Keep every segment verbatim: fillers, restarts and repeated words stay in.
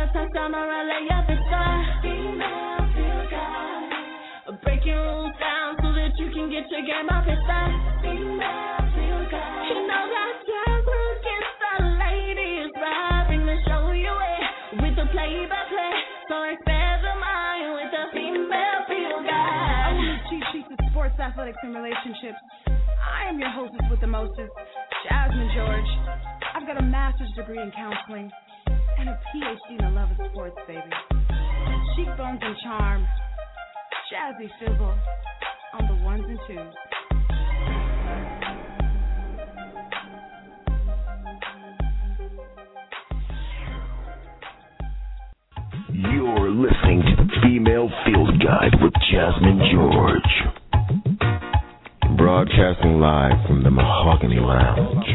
a touchdown or a layup, it's the female field guide. Breaking rules down so that you can get your game up, it's the female field guide. You know that Jasmine gets the ladies rapping to show you it with the play-by-play. So expand the mind with the female field guide. I'm the cheat sheets of sports, athletics, and relationships. I am your hostess with the mostest, Jasmine George. I've got a master's degree in counseling and a P H D in the love of sports, baby. Cheekbones and charm, Jazzy Fizzle on the ones and twos. You're listening to the Female Field Guide with Jasmine George. Broadcasting live from the Mahogany Lounge.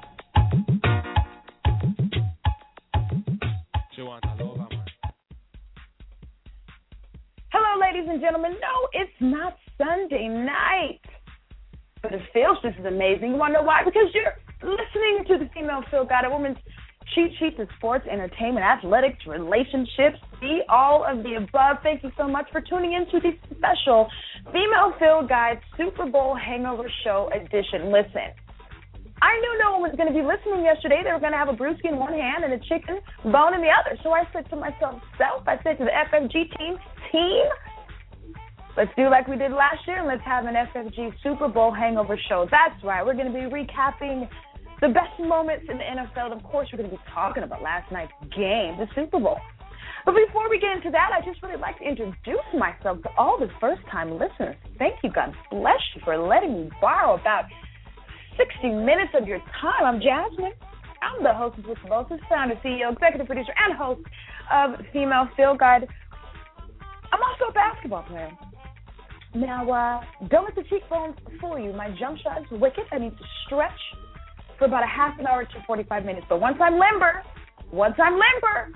Hello, ladies and gentlemen. No, it's not Sunday night, but it feels just as amazing. You want to know why? Because you're listening to the Female Field Guide, a woman's cheat sheets of sports, entertainment, athletics, relationships, the all of the above. Thank you so much for tuning in to the special Female Field Guide Super Bowl Hangover Show edition. Listen, I knew no one was going to be listening yesterday. They were going to have a brewski in one hand and a chicken bone in the other. So I said to myself, self, I said to the F F G team, team, let's do like we did last year and let's have an F F G Super Bowl Hangover Show. That's right. We're going to be recapping the best moments in the N F L. And, of course, we're going to be talking about last night's game, the Super Bowl. But before we get into that, I just really like to introduce myself to all the first-time listeners. Thank you, God bless you, for letting me borrow about sixty minutes of your time. I'm Jasmine. I'm the host of the Moses, founder, C E O, executive producer, and host of Female Field Guide. I'm also a basketball player. Now, uh, don't let the cheekbones fool you. My jump shot is wicked. I need to stretch for about a half an hour to forty-five minutes. But once I'm limber, once I'm limber,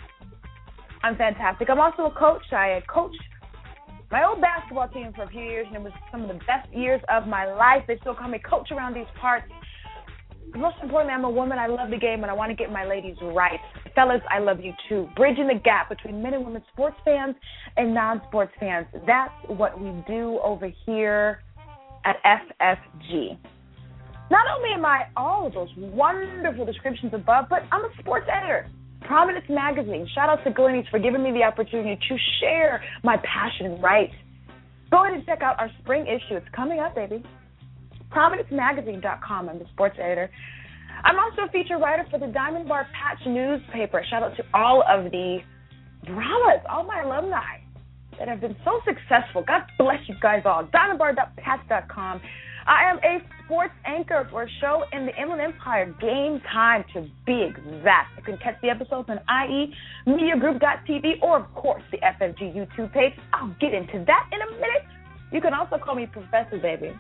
I'm fantastic. I'm also a coach. I coached my old basketball team for a few years, and it was some of the best years of my life. They still call me coach around these parts. But most importantly, I'm a woman. I love the game, and I want to get my ladies right. Fellas, I love you too. Bridging the gap between men and women sports fans and non-sports fans. That's what we do over here at F F G. Not only am I all of those wonderful descriptions above, but I'm a sports editor. Prominence Magazine. Shout out to Glenny's for giving me the opportunity to share my passion and right. Go ahead and check out our spring issue. It's coming up, baby. Prominence Magazine dot com. I'm the sports editor. I'm also a feature writer for the Diamond Bar Patch newspaper. Shout out to all of the dramas, all my alumni that have been so successful. God bless you guys all. Diamond Bar Patch dot com. I am a sports anchor for a show in the Inland Empire, Game Time to be exact. You can catch the episodes on I E Media Group dot T V or, of course, the F F G YouTube page. I'll get into that in a minute. You can also call me Professor, baby.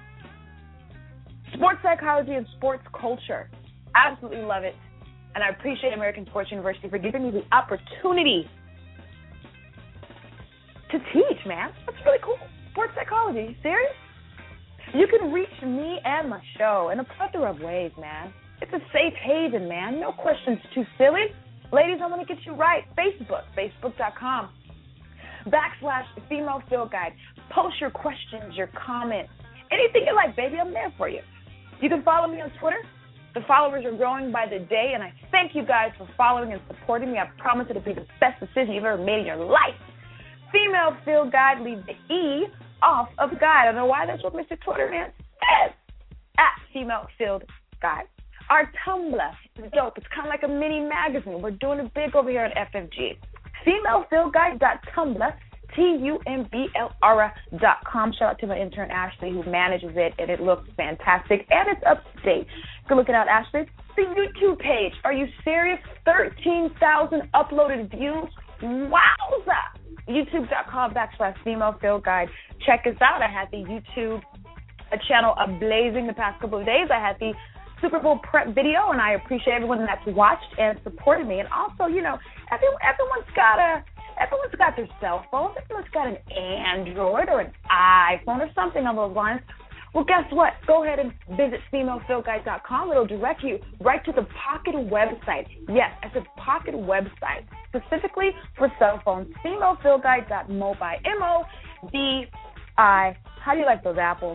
Sports psychology and sports culture. Absolutely love it. And I appreciate American Sports University for giving me the opportunity to teach, man. That's really cool. Sports psychology. Are you serious? You can reach me and my show in a plethora of ways, man. It's a safe haven, man. No questions too silly. Ladies, I want to get you right. Facebook, facebook dot com, backslash Female Field Guide. Post your questions, your comments, anything you like, baby. I'm there for you. You can follow me on Twitter. The followers are growing by the day, and I thank you guys for following and supporting me. I promise it'll be the best decision you've ever made in your life. Female Field Guide, leave the E off of guide. I don't know why that's what Mister Twitter man says. At Female Field Guide. Our Tumblr is dope. It's kind of like a mini magazine. We're doing it big over here at F F G. female field guide dot tumblr, T U M B L R dot com. Shout out to my intern, Ashley, who manages it, and it looks fantastic, and it's up to date. Go look it out, Ashley. The YouTube page. Are you serious? thirteen thousand uploaded views. Wowza! YouTube dot com backslash Female Field Guide. Check us out. I had the YouTube a channel ablazing the past couple of days. I had the Super Bowl prep video, and I appreciate everyone that's watched and supported me. And also, you know, everyone, everyone's got a everyone's got their cell phone. Everyone's got an Android or an iPhone or something on those lines. Well, guess what? Go ahead and visit female field guide dot com. It'll direct you right to the Pocket website. Yes, it's a Pocket website, specifically for cell phones. female field guide dot mobile. M O B I. How do you like those apples?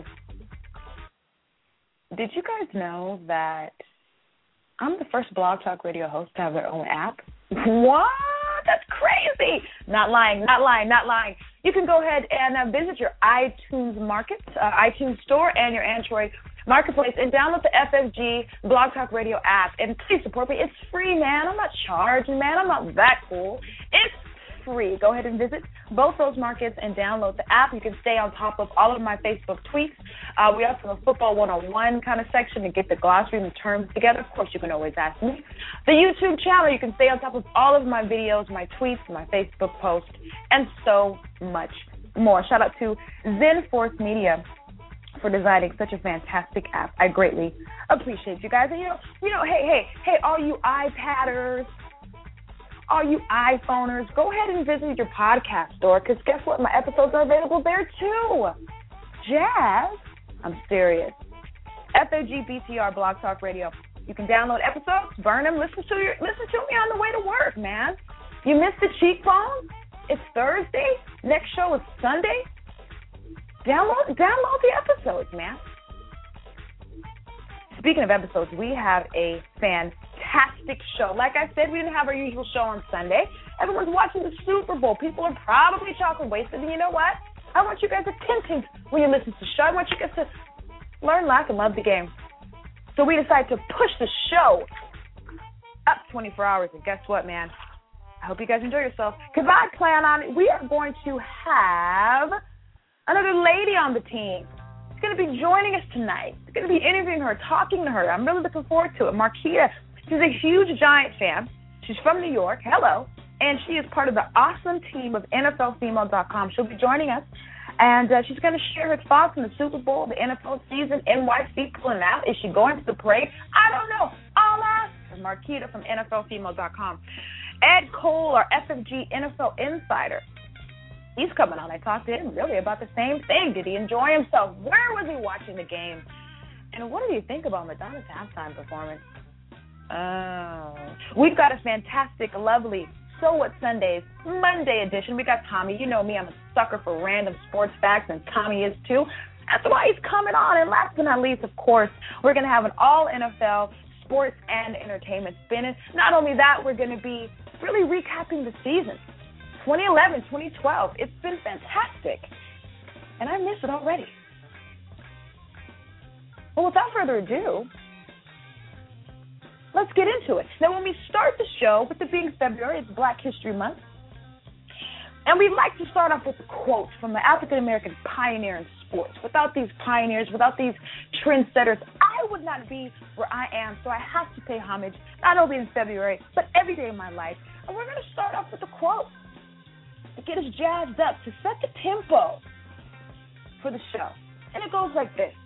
Did you guys know that I'm the first Blog Talk Radio host to have their own app? What? That's crazy. Not lying, not lying, not lying. You can go ahead and uh, visit your iTunes Market, uh, iTunes Store, and your Android Marketplace and download the F F G Blog Talk Radio app. And please support me. It's free, man. I'm not charging, man. I'm not that cool. It's free. Go ahead and visit both those markets and download the app. You can stay on top of all of my Facebook tweets. Uh, we also have a Football one oh one kind of section to get the glossary and the terms together. Of course, you can always ask me. The YouTube channel, you can stay on top of all of my videos, my tweets, my Facebook posts, and so much more. Shout out to Zen Force Media for designing such a fantastic app. I greatly appreciate you guys. And, you know, you know, hey, hey, hey, all you iPadders, all you iPhoners, go ahead and visit your podcast store, because guess what? My episodes are available there, too. Jazz, I'm serious. F A G B T R Blog Talk Radio. You can download episodes, burn them, listen to your, listen to me on the way to work, man. You missed the cheekbone? It's Thursday. Next show is Sunday. Download, download the episodes, man. Speaking of episodes, we have a fantastic show. Like I said, we didn't have our usual show on Sunday. Everyone's watching the Super Bowl. People are probably chocolate wasted. And you know what? I want you guys attentive when you listen to the show. I want you guys to learn, laugh, and love the game. So we decided to push the show up twenty-four hours. And guess what, man? I hope you guys enjoy yourself, because I plan on it. We are going to have another lady on the team. She's going to be joining us tonight. She's going to be interviewing her, talking to her. I'm really looking forward to it. Marquita, she's a huge Giant fan. She's from New York. Hello. And she is part of the awesome team of N F L female dot com. She'll be joining us, and uh, she's going to share her thoughts on the Super Bowl, the N F L season, N Y C pulling out. Is she going to the parade? I don't know. I'll ask her. Marquita from N F L female dot com. Ed Cole, our F F G N F L insider. He's coming on. I talked to him really about the same thing. Did he enjoy himself? Where was he watching the game? And what did you think about Madonna's halftime performance? Oh. We've got a fantastic, lovely So What Sundays Monday edition. We got Tommy. You know me. I'm a sucker for random sports facts, and Tommy is too. That's why he's coming on. And last but not least, of course, we're going to have an all N F L sports and entertainment spinning. Not only that, we're going to be really recapping the season. twenty eleven, twenty twelve. It's been fantastic. And I miss it already. Well, without further ado, let's get into it. Now, when we start the show, with it being February, it's Black History Month. And we like to start off with a quote from an African-American pioneer in sports. Without these pioneers, without these trendsetters, I would not be where I am. So I have to pay homage, not only in February, but every day of my life. And we're going to start off with a quote to get us jazzed up, to set the tempo for the show. And it goes like this.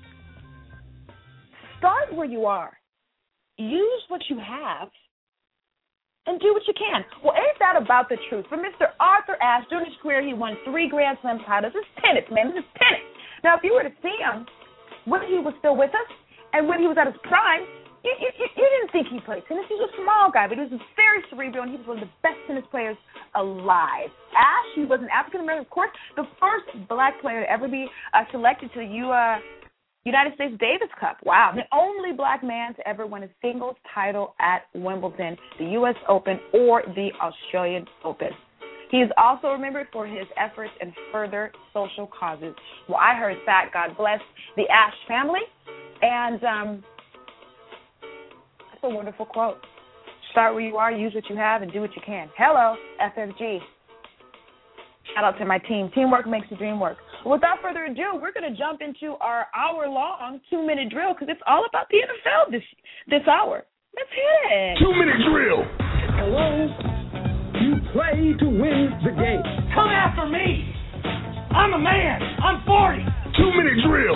Start where you are. Use what you have, and do what you can. Well, ain't that about the truth? For Mister Arthur Ashe, during his career, he won three Grand Slam titles. It's tennis, man. This is tennis. Now, if you were to see him when he was still with us and when he was at his prime, you, you, you didn't think he played tennis. He was a small guy, but he was very cerebral, and he was one of the best tennis players alive. Ashe, he was an African-American, of course, the first black player to ever be uh, selected to the U, uh, United States Davis Cup. Wow. The only black man to ever win a singles title at Wimbledon, the U S Open, or the Australian Open. He is also remembered for his efforts in further social causes. Well, I heard that. God bless the Ashe family. And um, that's a wonderful quote. Start where you are, use what you have, and do what you can. Hello, F F G. Shout out to my team. Teamwork makes the dream work. Without further ado, we're going to jump into our hour-long two-minute drill, because it's all about the N F L this this hour. Let's hit it. Two-minute drill. Hello. You play to win the game. Come after me. I'm a man. I'm forty. Two-minute drill.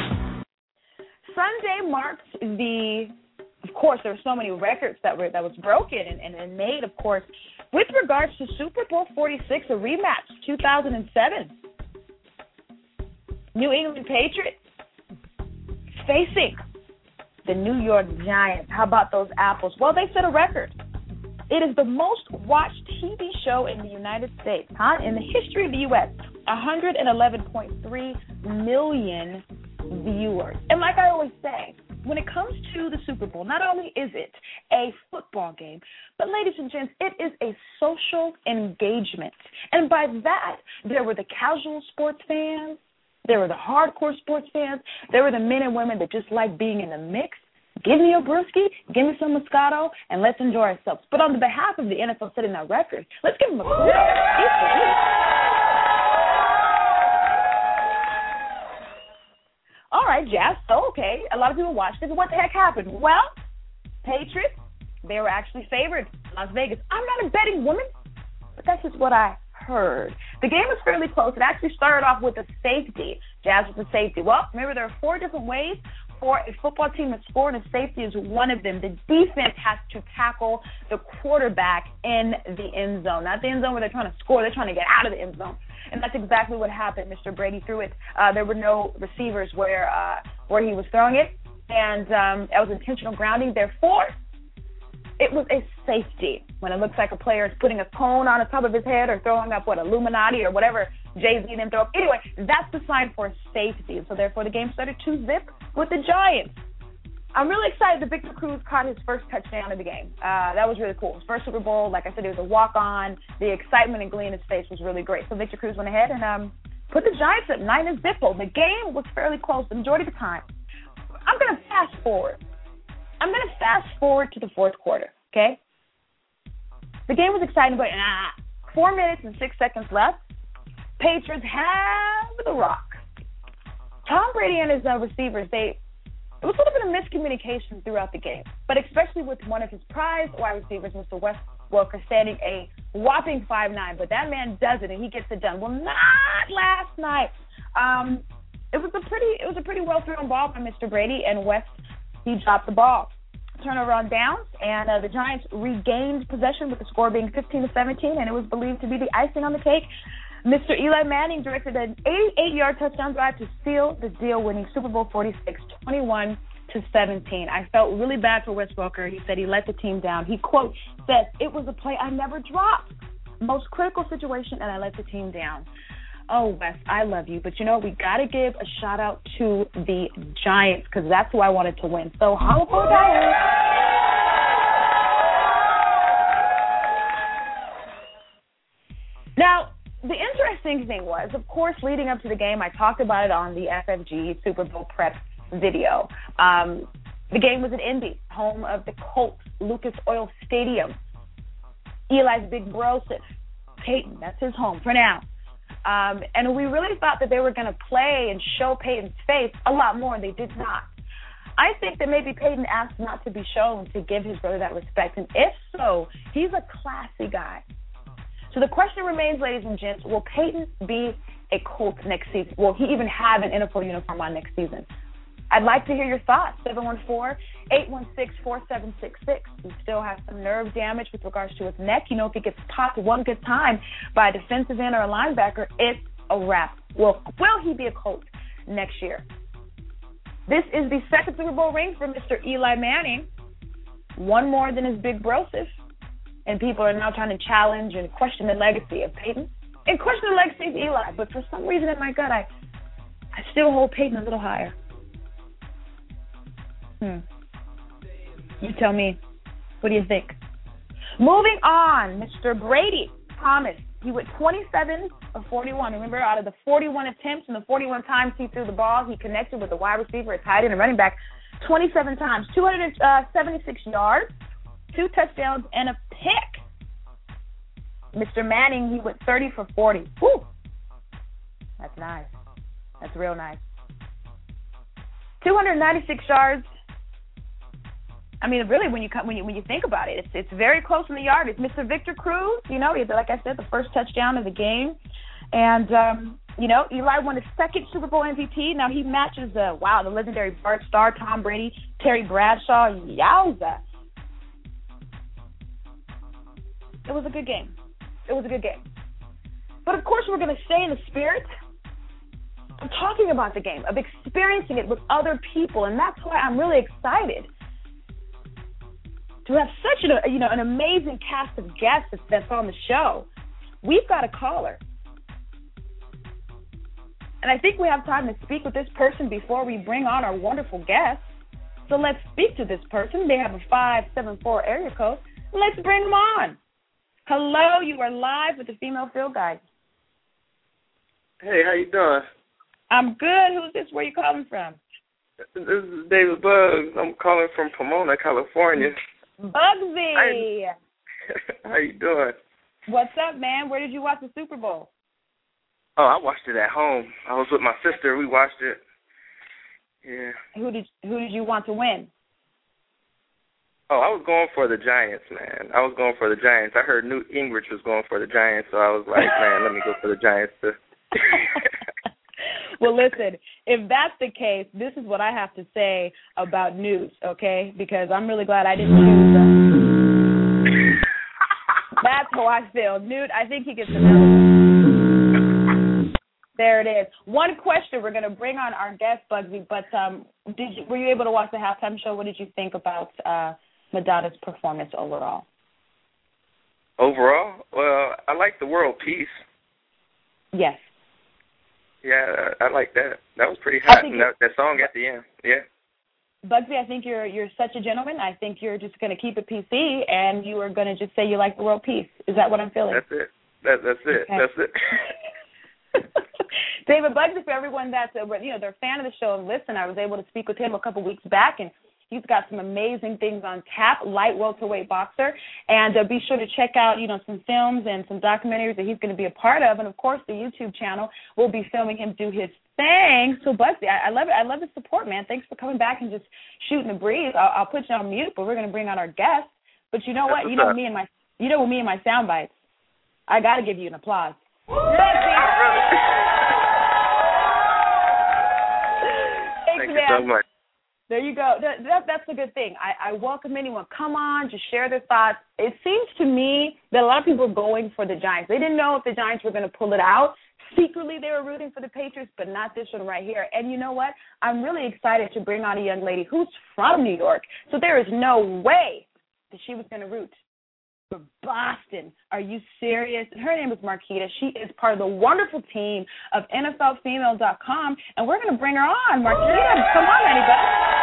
Sunday marks the, of course, there were so many records that were that was broken and, and, and made, of course, with regards to Super Bowl forty-six, a rematch, two thousand seven. New England Patriots facing the New York Giants. How about those apples? Well, they set a record. It is the most watched T V show in the United States, huh? In the history of the U S one hundred eleven point three million viewers. And like I always say, when it comes to the Super Bowl, not only is it a football game, but ladies and gents, it is a social engagement. And by that, there were the casual sports fans, there were the hardcore sports fans, there were the men and women that just like being in the mix. Give me a brewski, give me some Moscato, and let's enjoy ourselves. But on the behalf of the N F L setting that record, let's give them a kudos. All right, Jazz, so okay, a lot of people watched it, but what the heck happened? Well, Patriots, they were actually favored in Las Vegas. I'm not a betting woman, but that's just what I heard. The game was fairly close. It actually started off with a safety. Jazz with a safety. Well, remember, there are four different ways for a football team to score, and a safety is one of them. The defense has to tackle the quarterback in the end zone. Not the end zone where they're trying to score. They're trying to get out of the end zone. And that's exactly what happened. Mister Brady threw it. Uh, there were no receivers where uh, where he was throwing it, and um, it was intentional grounding. Therefore, it was a safety when it looks like a player is putting a cone on the top of his head or throwing up, what, Illuminati or whatever Jay-Z and them throw up. Anyway, that's the sign for a safety. And so, therefore, the game started two zip with the Giants. I'm really excited that Victor Cruz caught his first touchdown of the game. Uh, that was really cool. His first Super Bowl, like I said, it was a walk-on. The excitement and glee in his face was really great. So Victor Cruz went ahead and um, put the Giants up nine and zip. The game was fairly close the majority of the time. I'm going to fast forward. I'm going to fast forward to the fourth quarter, okay? The game was exciting, but ah, four minutes and six seconds left. Patriots have the rock. Tom Brady and his uh, receivers, they it was a little bit of miscommunication throughout the game, but especially with one of his prized wide receivers, Mister Wes Welker, standing a whopping five nine. But that man does it, and he gets it done. Well, not last night. Um, it was a pretty it was a pretty well thrown ball by Mister Brady, and Wes, he dropped the ball. Turnover on downs, and uh, the Giants regained possession with the score being fifteen to seventeen, and it was believed to be the icing on the cake. Mister Eli Manning directed an eighty-eight-yard touchdown drive to seal the deal, winning Super Bowl forty-six, twenty-one to seventeen. I felt really bad for Wes Welker. He said he let the team down. He, quote, said, "It was a play I never dropped. Most critical situation, and I let the team down." Oh, Wes, I love you. But, you know, we got to give a shout-out to the Giants because that's who I wanted to win. So, holla for the Giants. Now, the interesting thing was, of course, leading up to the game, I talked about it on the F F G Super Bowl prep video. Um, the game was in Indy, home of the Colts, Lucas Oil Stadium. Eli's big bro, Peyton, that's his home for now. Um, and we really thought that they were going to play and show Peyton's face a lot more, and they did not. I think that maybe Peyton asked not to be shown to give his brother that respect, and if so, he's a classy guy. So the question remains, ladies and gents, will Peyton be a Colt next season? Will he even have an N F L uniform on next season? I'd like to hear your thoughts. seven one four, eight one six, four seven six six. He still has some nerve damage with regards to his neck. You know, if he gets popped one good time by a defensive end or a linebacker, it's a wrap. Will, will he be a Colt next year? This is the second Super Bowl ring for Mister Eli Manning. One more than his big brosif. And people are now trying to challenge and question the legacy of Peyton and question the legacy of Eli. But for some reason in my gut, I, I still hold Peyton a little higher. Hmm. You tell me. What do you think? Moving on, Mister Brady promised he went twenty-seven of forty-one. Remember, out of the forty-one attempts and the forty-one times he threw the ball, he connected with a wide receiver, a tight end, and running back twenty-seven times, two hundred seventy-six yards, two touchdowns, and a pick. Mister Manning, he went thirty for forty. Whew. That's nice. That's real nice. two hundred ninety-six yards. I mean, really, when you when you when you think about it, it's it's very close in the yardage. Mister Victor Cruz, you know, like I said, the first touchdown of the game, and um, you know, Eli won his second Super Bowl M V P. Now he matches the wow, the legendary Bart Starr, Tom Brady, Terry Bradshaw. Yowza! It was a good game. It was a good game. But of course, we're going to stay in the spirit talking about the game, of experiencing it with other people, and that's why I'm really excited to have such an, you know, an amazing cast of guests that's on the show. We've got a caller. And I think we have time to speak with this person before we bring on our wonderful guest. So let's speak to this person. They have a five seven four area code. Let's bring them on. Hello, you are live with the Female Field Guide. Hey, how you doing? I'm good. Who's this? Where are you calling from? This is David Bugs. I'm calling from Pomona, California. Bugsy. Hi. How you doing? What's up, man? Where did you watch the Super Bowl? Oh, I watched it at home. I was with my sister. We watched it. Yeah. Who did Who did you want to win? Oh, I was going for the Giants, man. I was going for the Giants. I heard Newt Gingrich was going for the Giants, so I was like, man, let me go for the Giants too. Well, listen, if that's the case, this is what I have to say about Newt, okay? Because I'm really glad I didn't choose him. That's how I feel. Newt, I think he gets another one. There it is. One question. We're going to bring on our guest, Bugsy, but um, did you, were you able to watch the halftime show? What did you think about uh, Madonna's performance overall? Overall? Well, I like the world peace. Yes. Yeah, I like that. That was pretty hot. And that, that song at the end, yeah. Bugsy, I think you're you're such a gentleman. I think you're just going to keep it P C, and you are going to just say you like the world peace. Is that what I'm feeling? That's it. That, that's it. Okay. That's it. David Bugsy, for everyone that's a, you know, they're a fan of the show and listen, I was able to speak with him a couple weeks back, and he's got some amazing things on tap, light welterweight boxer, and uh, be sure to check out, you know, some films and some documentaries that he's going to be a part of, and of course the YouTube channel will be filming him do his thing. So Bugsy, I, I love it. I love the support, man. Thanks for coming back and just shooting the breeze. I'll, I'll put you on mute, but we're going to bring on our guest. But you know That's what? You know up. me and my, you know me and my sound bites. I got to give you an applause. Thank you so much. There you go. That, that, that's a good thing. I, I welcome anyone. Come on, just share their thoughts. It seems to me that a lot of people are going for the Giants. They didn't know if the Giants were going to pull it out. Secretly, they were rooting for the Patriots, but not this one right here. And you know what? I'm really excited to bring on a young lady who's from New York. So there is no way that she was going to root for Boston. Are you serious? Her name is Marquita. She is part of the wonderful team of N F L female dot com, and we're going to bring her on. Marquita, come on, anybody.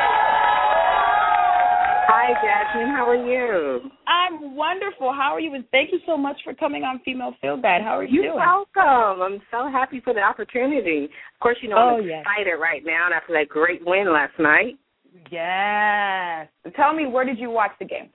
Hi, Jasmine. How are you? I'm wonderful. How are you? And thank you so much for coming on Female Field Guide. How are you You're doing? welcome. I'm so happy for the opportunity. Of course, you know, oh, I'm yes. excited right now after that great win last night. Yes. Tell me, where did you watch the game?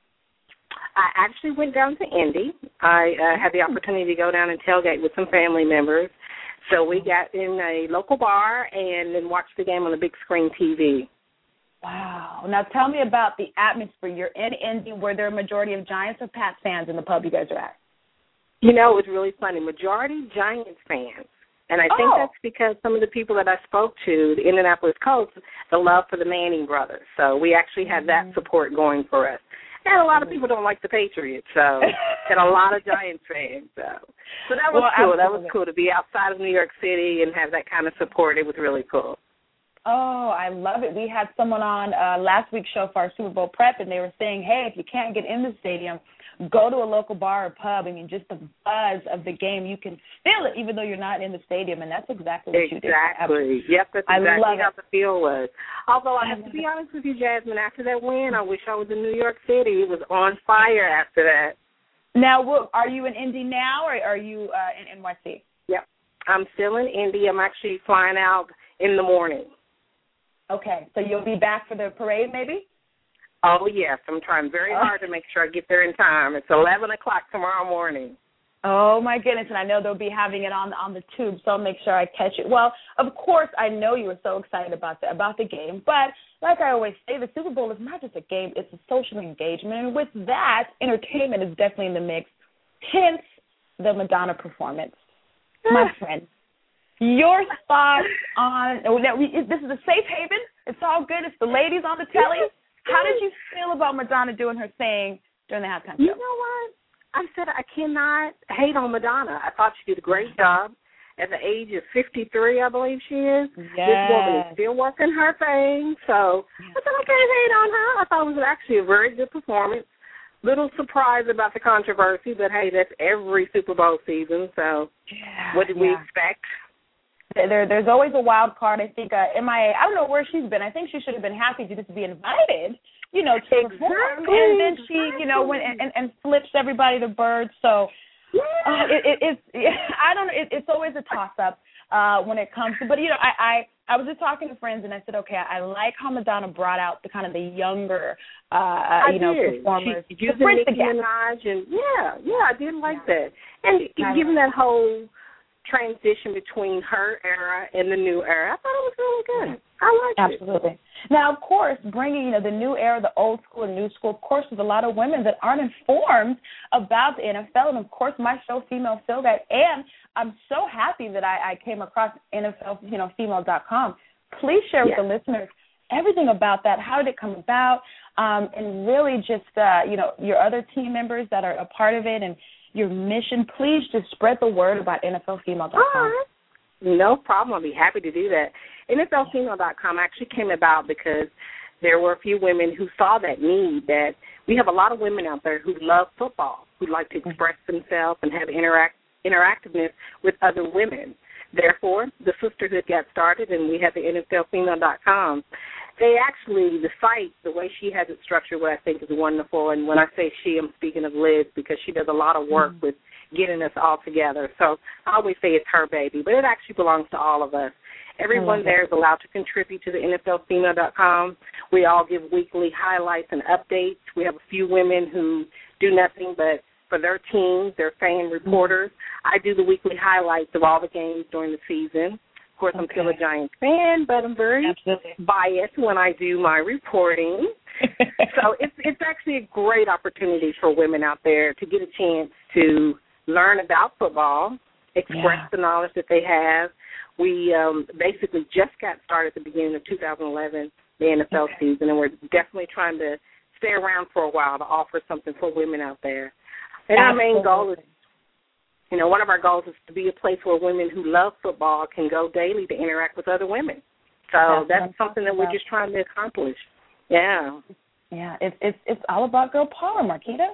I actually went down to Indy. I uh, had the opportunity to go down and tailgate with some family members. So we got in a local bar and then watched the game on the big screen T V. Wow. Now tell me about the atmosphere. You're in Indy. Were there a majority of Giants or Pats fans in the pub you guys are at? You know, it was really funny. Majority Giants fans. And I think oh. that's because some of the people that I spoke to, the Indianapolis Colts, the love for the Manning brothers. So we actually had that support going for us. And a lot of people don't like the Patriots, so and a lot of Giants fans. So, so that was well, cool. absolutely. That was cool to be outside of New York City and have that kind of support. It was really cool. Oh, I love it. We had someone on uh, last week's show for our Super Bowl prep, and they were saying, hey, if you can't get in the stadium, go to a local bar or pub. I mean, just the buzz of the game, you can feel it even though you're not in the stadium, and that's exactly what exactly. you did. Exactly. Yep, that's I exactly love how it. the feel was. Although I have to be honest with you, Jasmine, after that win, I wish I was in New York City. It was on fire after that. Now, what, are you in Indy now, or are you uh, in N Y C? Yep. I'm still in Indy. I'm actually flying out in the morning. Okay, so you'll be back for the parade maybe? Oh, yes. I'm trying very hard to make sure I get there in time. It's eleven o'clock tomorrow morning. Oh, my goodness, and I know they'll be having it on on the tube, so I'll make sure I catch it. Well, of course, I know you were so excited about the, about the game, but like I always say, the Super Bowl is not just a game, it's a social engagement, and with that, entertainment is definitely in the mix, hence the Madonna performance. My friend, your thoughts on, now we, this is a safe haven, it's all good, it's the ladies on the telly. How did you feel about Madonna doing her thing during the halftime show? You know what? I said I cannot hate on Madonna. I thought she did a great job. at the age of fifty-three, I believe she is. Yes. This woman is still working her thing. So yes. I said, I can't hate on her. I thought it was actually a very good performance. Little surprised about the controversy, but, hey, that's every Super Bowl season. So yeah, what did yeah. we expect? There, there's always a wild card. I think uh, M I A, I don't know where she's been. I think she should have been happy to just be invited, you know, to exactly. perform. And then she, you know, went and, and, and flips everybody the bird. So yeah. uh, it, it, it's, I don't know, it, it's always a toss-up uh, when it comes to, but, you know, I, I, I was just talking to friends and I said, okay, I like how Madonna brought out the kind of the younger, uh, you know, did. performers. She used Nicki Minaj and, yeah, yeah, I did like yeah. that. And I given like that whole transition between her era and the new era, I thought it was really good. I liked it. Absolutely. Now, of course, bringing, you know, the new era, the old school and new school, of course, there's a lot of women that aren't informed about the N F L. And, of course, my show, Female Feel Guide, and I'm so happy that I, I came across N F L, you know, female dot com. Please share yeah. with the listeners everything about that. How did it come about? Um, and really just, uh, you know, your other team members that are a part of it and your mission. Please just spread the word about N F L female dot com. Right. No problem. I'll be happy to do that. N F L female dot com actually came about because there were a few women who saw that need, that we have a lot of women out there who love football, who like to express themselves and have interact interactiveness with other women. Therefore, the sisterhood got started, and we have the N F L female dot com. They actually, the site, the way she has it structured, what I think is wonderful. And when I say she, I'm speaking of Liz, because she does a lot of work mm-hmm. with getting us all together. So I always say it's her baby, but it actually belongs to all of us. Everyone there is allowed to contribute to the N F L female dot com. We all give weekly highlights and updates. We have a few women who do nothing but for their teams, their fan reporters. I do the weekly highlights of all the games during the season. Of course, I'm okay. still a Giants fan, but I'm very Absolutely. biased when I do my reporting. So it's it's actually a great opportunity for women out there to get a chance to learn about football, express yeah. the knowledge that they have. We um, basically just got started at the beginning of two thousand eleven, the N F L okay. season, and we're definitely trying to stay around for a while to offer something for women out there. And Absolutely. Our main goal is, you know, one of our goals is to be a place where women who love football can go daily to interact with other women. So that's, that's something that we're just trying to accomplish. Yeah. Yeah, it's it's it's all about girl power, Marquita.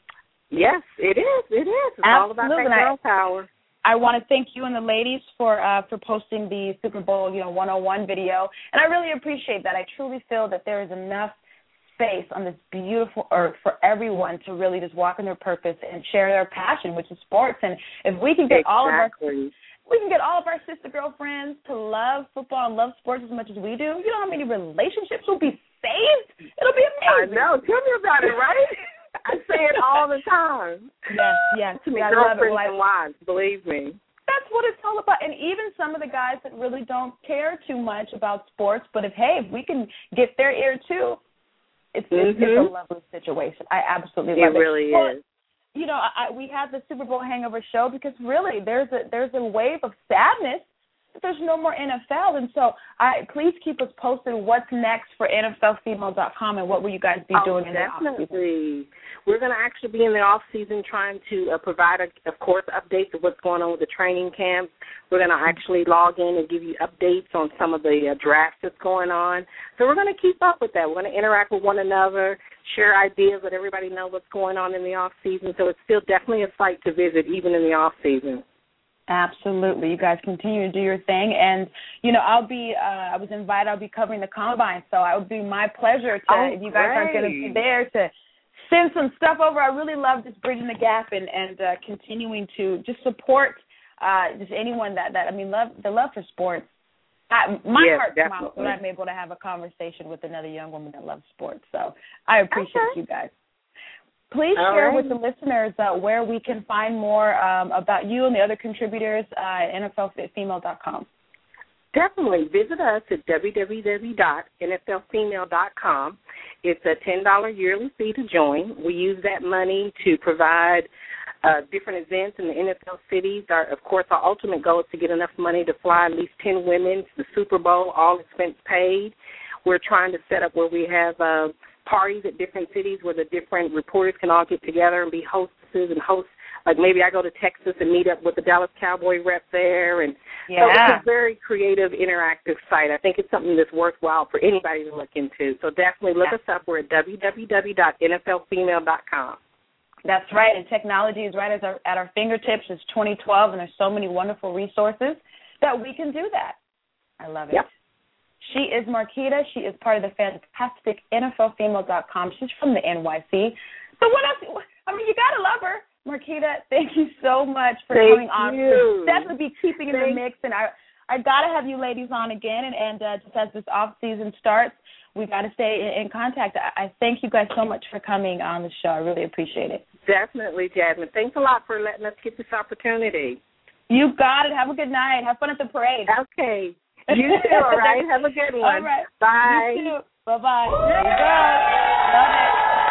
Yes, it is. It is. It's Absolutely. all about that girl power. I want to thank you and the ladies for uh, for posting the Super Bowl, you know, one oh one video, and I really appreciate that. I truly feel that there is enough space on this beautiful earth for everyone to really just walk in their purpose and share their passion, which is sports. And if we can get exactly. all of our we can get all of our sister girlfriends to love football and love sports as much as we do, you know how many relationships will be saved? It'll be amazing. I know. Tell me about it, right? I say it all the time. Yes, yes. To me, I girlfriends love it. and wives, believe me. That's what it's all about. And even some of the guys that really don't care too much about sports, but if, hey, if we can get their ear too, it's, mm-hmm. it's, it's a lovely situation. I absolutely love it. It really well, is. You know, I, we have the Super Bowl hangover show because really there's a there's a wave of sadness that there's no more N F L. And so I please keep us posted what's next for N F L female dot com and what will you guys be oh, doing in the off-season? We're going to actually be in the off-season trying to uh, provide, a, of course, updates of what's going on with the training camps. We're going to actually log in and give you updates on some of the uh, drafts that's going on. So we're going to keep up with that. We're going to interact with one another, share ideas, let everybody know what's going on in the off-season. So it's still definitely a site to visit even in the off-season. Absolutely. You guys continue to do your thing. And, you know, I'll be, uh, I was invited, I'll be covering the Combine. So it would be my pleasure to, oh, if you guys great. aren't going to be there, to send some stuff over. I really love just bridging the gap and, and uh, continuing to just support uh, just anyone that, that, I mean, love the love for sports. I, my yes, heart definitely. smiles when I'm able to have a conversation with another young woman that loves sports. So I appreciate okay. you guys. Please All share right. with the listeners uh, where we can find more um, about you and the other contributors uh, at N F L female dot com. Definitely. Visit us at w w w dot N F L female dot com. It's a ten dollars yearly fee to join. We use that money to provide uh, different events in the N F L cities. Our, of course, our ultimate goal is to get enough money to fly at least ten women to the Super Bowl, all expense paid. We're trying to set up where we have uh, parties at different cities where the different reporters can all get together and be hostesses and host Like maybe I go to Texas and meet up with the Dallas Cowboy rep there. And yeah. so it's a very creative, interactive site. I think it's something that's worthwhile for anybody to look into. So definitely look yeah. us up. We're at w w w dot n f l female dot com. That's right, and technology is right at our, at our fingertips. It's twenty twelve, and there's so many wonderful resources that we can do that. I love it. Yep. She is Marquita. She is part of the fantastic N F L female dot com. She's from the N Y C. So what else? I mean, you got to love her. Marquita, thank you so much for thank coming on. You. We'll definitely be keeping in thank the mix, and I I got to have you ladies on again, and, and uh, just as this off-season starts, we've got to stay in, in contact. I, I thank you guys so much for coming on the show. I really appreciate it. Definitely, Jasmine. Thanks a lot for letting us get this opportunity. You got it. Have a good night. Have fun at the parade. Okay. You too, all right? Have a good one. All right. Bye. You too. Bye-bye. There you go. Love it.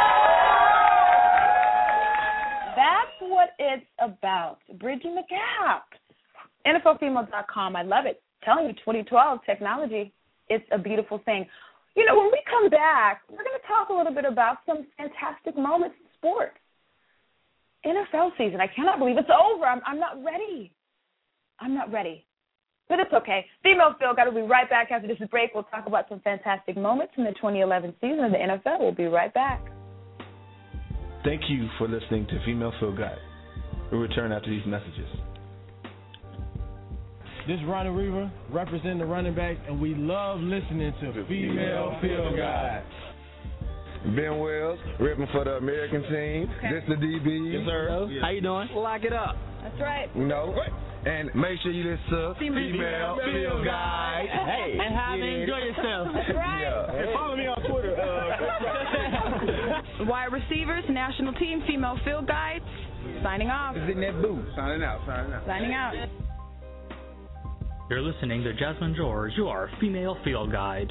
That's what it's about, bridging the gap. N F L female dot com. I love it. Telling you, twenty twelve technology, it's a beautiful thing. You know, when we come back, we're going to talk a little bit about some fantastic moments in sports. N F L season. I cannot believe it's over. I'm, I'm not ready. I'm not ready. But it's okay. Female Field Guide will be right back after this break. We'll talk about some fantastic moments in the twenty eleven season of the N F L. We'll be right back. Thank you for listening to Female Field Guide. We'll return after these messages. This is Ronnie Reaver, representing the running backs, and we love listening to the Female Field Guide. Ben Wells, ripping for the American team. Okay. This the D B. Yes, sir. Yes. How you doing? Lock it up. That's right. You know, and make sure you listen to Female, Female Field Guide. Hey, and have yeah. enjoy yourself. That's right. Yeah. And follow me on Twitter. Uh, Wide receivers, national team, Female Field Guide. Signing off. It's in that booth. Signing out. Signing out. Signing out. You're listening to Jasmine George, your Female Field Guide.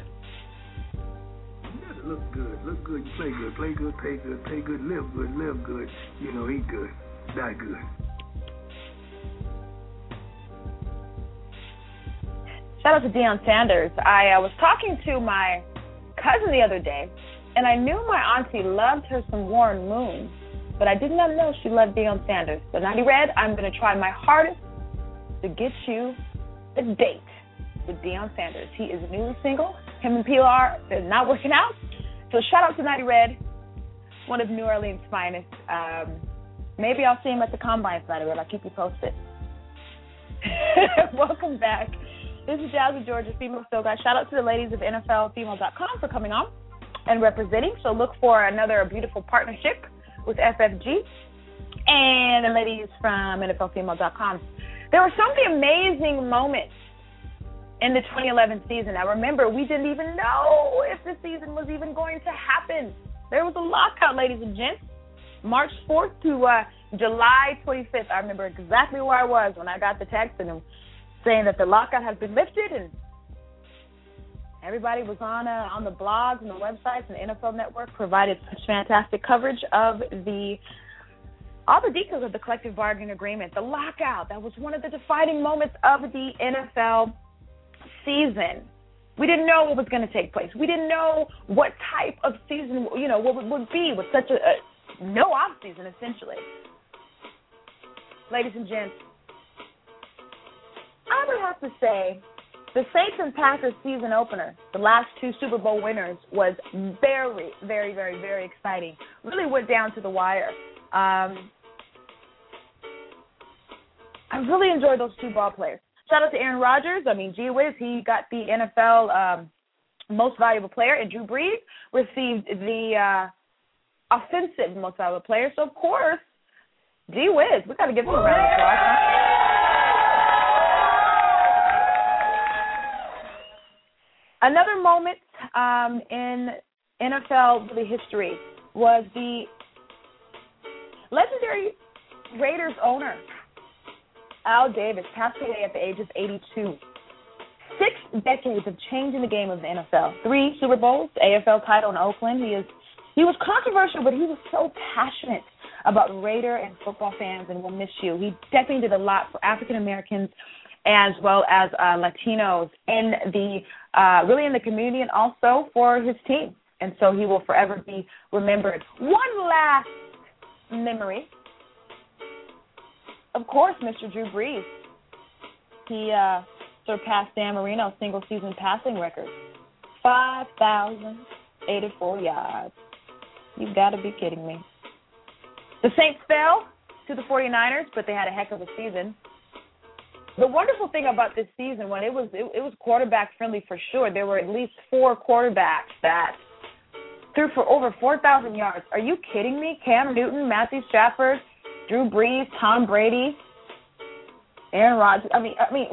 Look good, look good, you play good, play good, pay good, pay good, live good, live good, you know, eat good, die good. Shout out to Deion Sanders. I uh, was talking to my cousin the other day, and I knew my auntie loved her some Warren Moon, but I did not know she loved Deion Sanders. So, Naughty Red, I'm going to try my hardest to get you a date with Deion Sanders. He is newly single. Him and P R, they're not working out. So shout out to Naughty Red, one of New Orleans' finest. Um, maybe I'll see him at the Combine, Naughty Red. I'll keep you posted. Welcome back. This is Jasmine Georgia, Female Field Guide. Shout out to the ladies of N F L female dot com for coming on and representing. So look for another beautiful partnership with F F G and the ladies from N F L female dot com. There were so many amazing moments in the twenty eleven season. I remember we didn't even know if the season was even going to happen. There was a lockout, ladies and gents. March fourth to uh, July twenty-fifth. I remember exactly where I was when I got the text and saying that the lockout has been lifted, and everybody was on uh, on the blogs and the websites, and the N F L Network provided such fantastic coverage of the all the details of the collective bargaining agreement, the lockout. That was one of the defining moments of the N F L season. We didn't know what was going to take place. We didn't know what type of season, you know, what it would be with such a, a no off season, essentially. Ladies and gents, I would have to say the Saints and Packers season opener, the last two Super Bowl winners, was very, very, very, very exciting. Really went down to the wire. Um, I really enjoyed those two ball players. Shout out to Aaron Rodgers. I mean, gee whiz, he got the N F L um, most valuable player, and Drew Brees received the uh, offensive most valuable player. So, of course, gee whiz, we got to give him a round of applause. Huh? Another moment um, in N F L really history was the legendary Raiders owner, Al Davis, passed away at the age of eighty-two. Six decades of changing the game of the N F L. Three Super Bowls, A F L title in Oakland. He is he was controversial, but he was so passionate about Raider and football fans, and we'll miss you. He definitely did a lot for African Americans as well as uh, Latinos in the uh, really in the community, and also for his team. And so he will forever be remembered. One last memory. of course, Mister Drew Brees. He uh, surpassed Dan Marino's single-season passing record, five thousand eighty-four yards. You've got to be kidding me. The Saints fell to the 49ers, but they had a heck of a season. The wonderful thing about this season, when it was it, it was quarterback-friendly for sure, there were at least four quarterbacks that threw for over four thousand yards. Are you kidding me? Cam Newton, Matthew Stafford, Drew Brees, Tom Brady, Aaron Rodgers. I mean, I mean,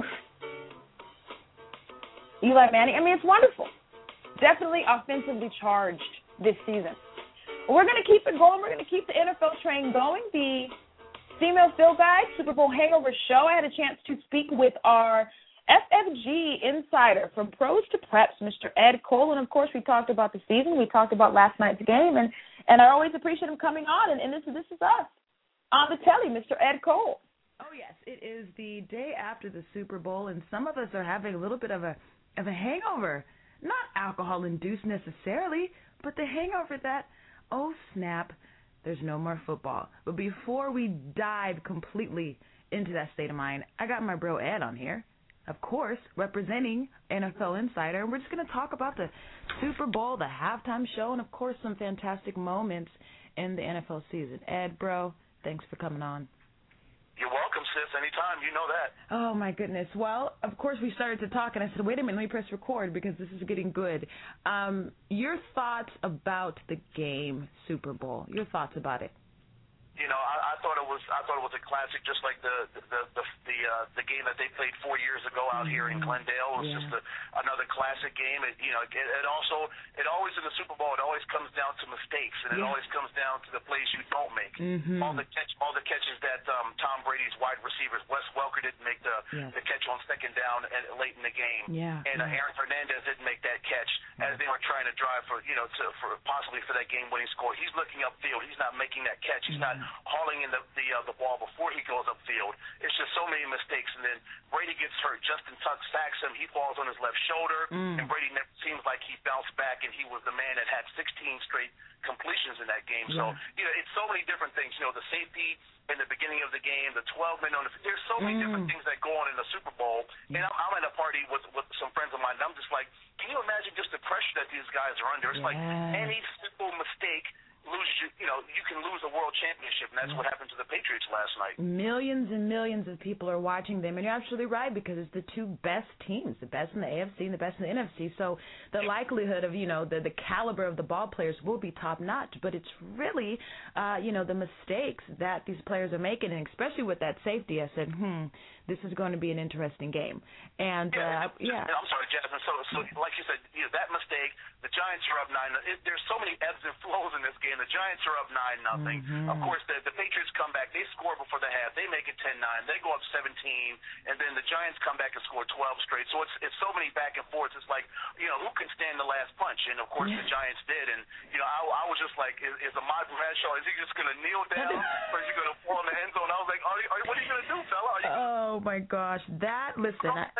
Eli Manning. I mean, it's wonderful. Definitely offensively charged this season. We're going to keep it going. We're going to keep the N F L train going. The Female Field Guide Super Bowl Hangover Show. I had a chance to speak with our F F G insider from pros to preps, Mister Ed Cole. And, of course, we talked about the season. We talked about last night's game. And, and I always appreciate him coming on. And, and this, this is us on the telly, Mister Ed Cole. Oh, yes. It is the day after the Super Bowl, and some of us are having a little bit of a of a hangover. Not alcohol-induced necessarily, but the hangover that, oh, snap, there's no more football. But before we dive completely into that state of mind, I got my bro Ed on here, of course, representing N F L Insider. And we're just going to talk about the Super Bowl, the halftime show, and, of course, some fantastic moments in the N F L season. Ed, bro, thanks for coming on. You're welcome, sis. Anytime. You know that. Oh, my goodness. Well, of course, we started to talk, and I said, wait a minute, let me press record because this is getting good. Um, your thoughts about the game, Super Bowl, your thoughts about it? You know, I, I thought it was I thought it was a classic, just like the the the the, uh, the game that they played four years ago out mm-hmm. here in Glendale. It was yeah. just a, another classic game. It, you know, it, it also it always in the Super Bowl it always comes down to mistakes, and it yeah. always comes down to the plays you don't make. Mm-hmm. All the catch all the catches that um, Tom Brady's wide receivers, Wes Welker didn't make the yeah. the catch on second down and late in the game, yeah. and uh, yeah. Aaron Hernandez didn't make that catch as they were trying to drive for you know to for possibly for that game winning score. He's looking upfield. He's not making that catch. He's mm-hmm. not hauling in the the, uh, the ball before he goes upfield. It's just so many mistakes, and then Brady gets hurt. Justin Tuck sacks him. He falls on his left shoulder, mm. and Brady never seems like he bounced back, and he was the man that had sixteen straight completions in that game. Yeah. So, you know, it's so many different things. You know, the safety in the beginning of the game, the twelve men on the – there's so many mm. different things that go on in the Super Bowl. Yeah. And I'm, I'm at a party with, with some friends of mine, and I'm just like, can you imagine just the pressure that these guys are under? It's yeah. like any simple mistake – lose you, you know, you can lose a world championship, and that's what happened to the Patriots last night. Millions and millions of people are watching them, and you're absolutely right because it's the two best teams, the best in the A F C and the best in the N F C. So the likelihood of, you know, the the caliber of the ball players will be top notch, but it's really, uh, you know, the mistakes that these players are making, and especially with that safety. I said, hmm, this is going to be an interesting game, and yeah, uh, yeah. I'm sorry, Jasmine. So, so like you said, you know, that mistake. The Giants are up nine. It, there's so many ebbs and flows in this game. The Giants are up nine nothing. Mm-hmm. Of course, the, the Patriots come back. They score before the half. They make it ten nine. They go up seventeen, and then the Giants come back and score twelve straight. So it's it's so many back and forths. It's like, you know, who can stand the last punch? And of course, yeah. the Giants did. And you know, I, I was just like, is, is Ahmad Bradshaw? Is he just going to kneel down, or is he going to fall in the end zone? I was like, are you, are you, what are you going to do, fella? Are you oh my gosh, that listen. I,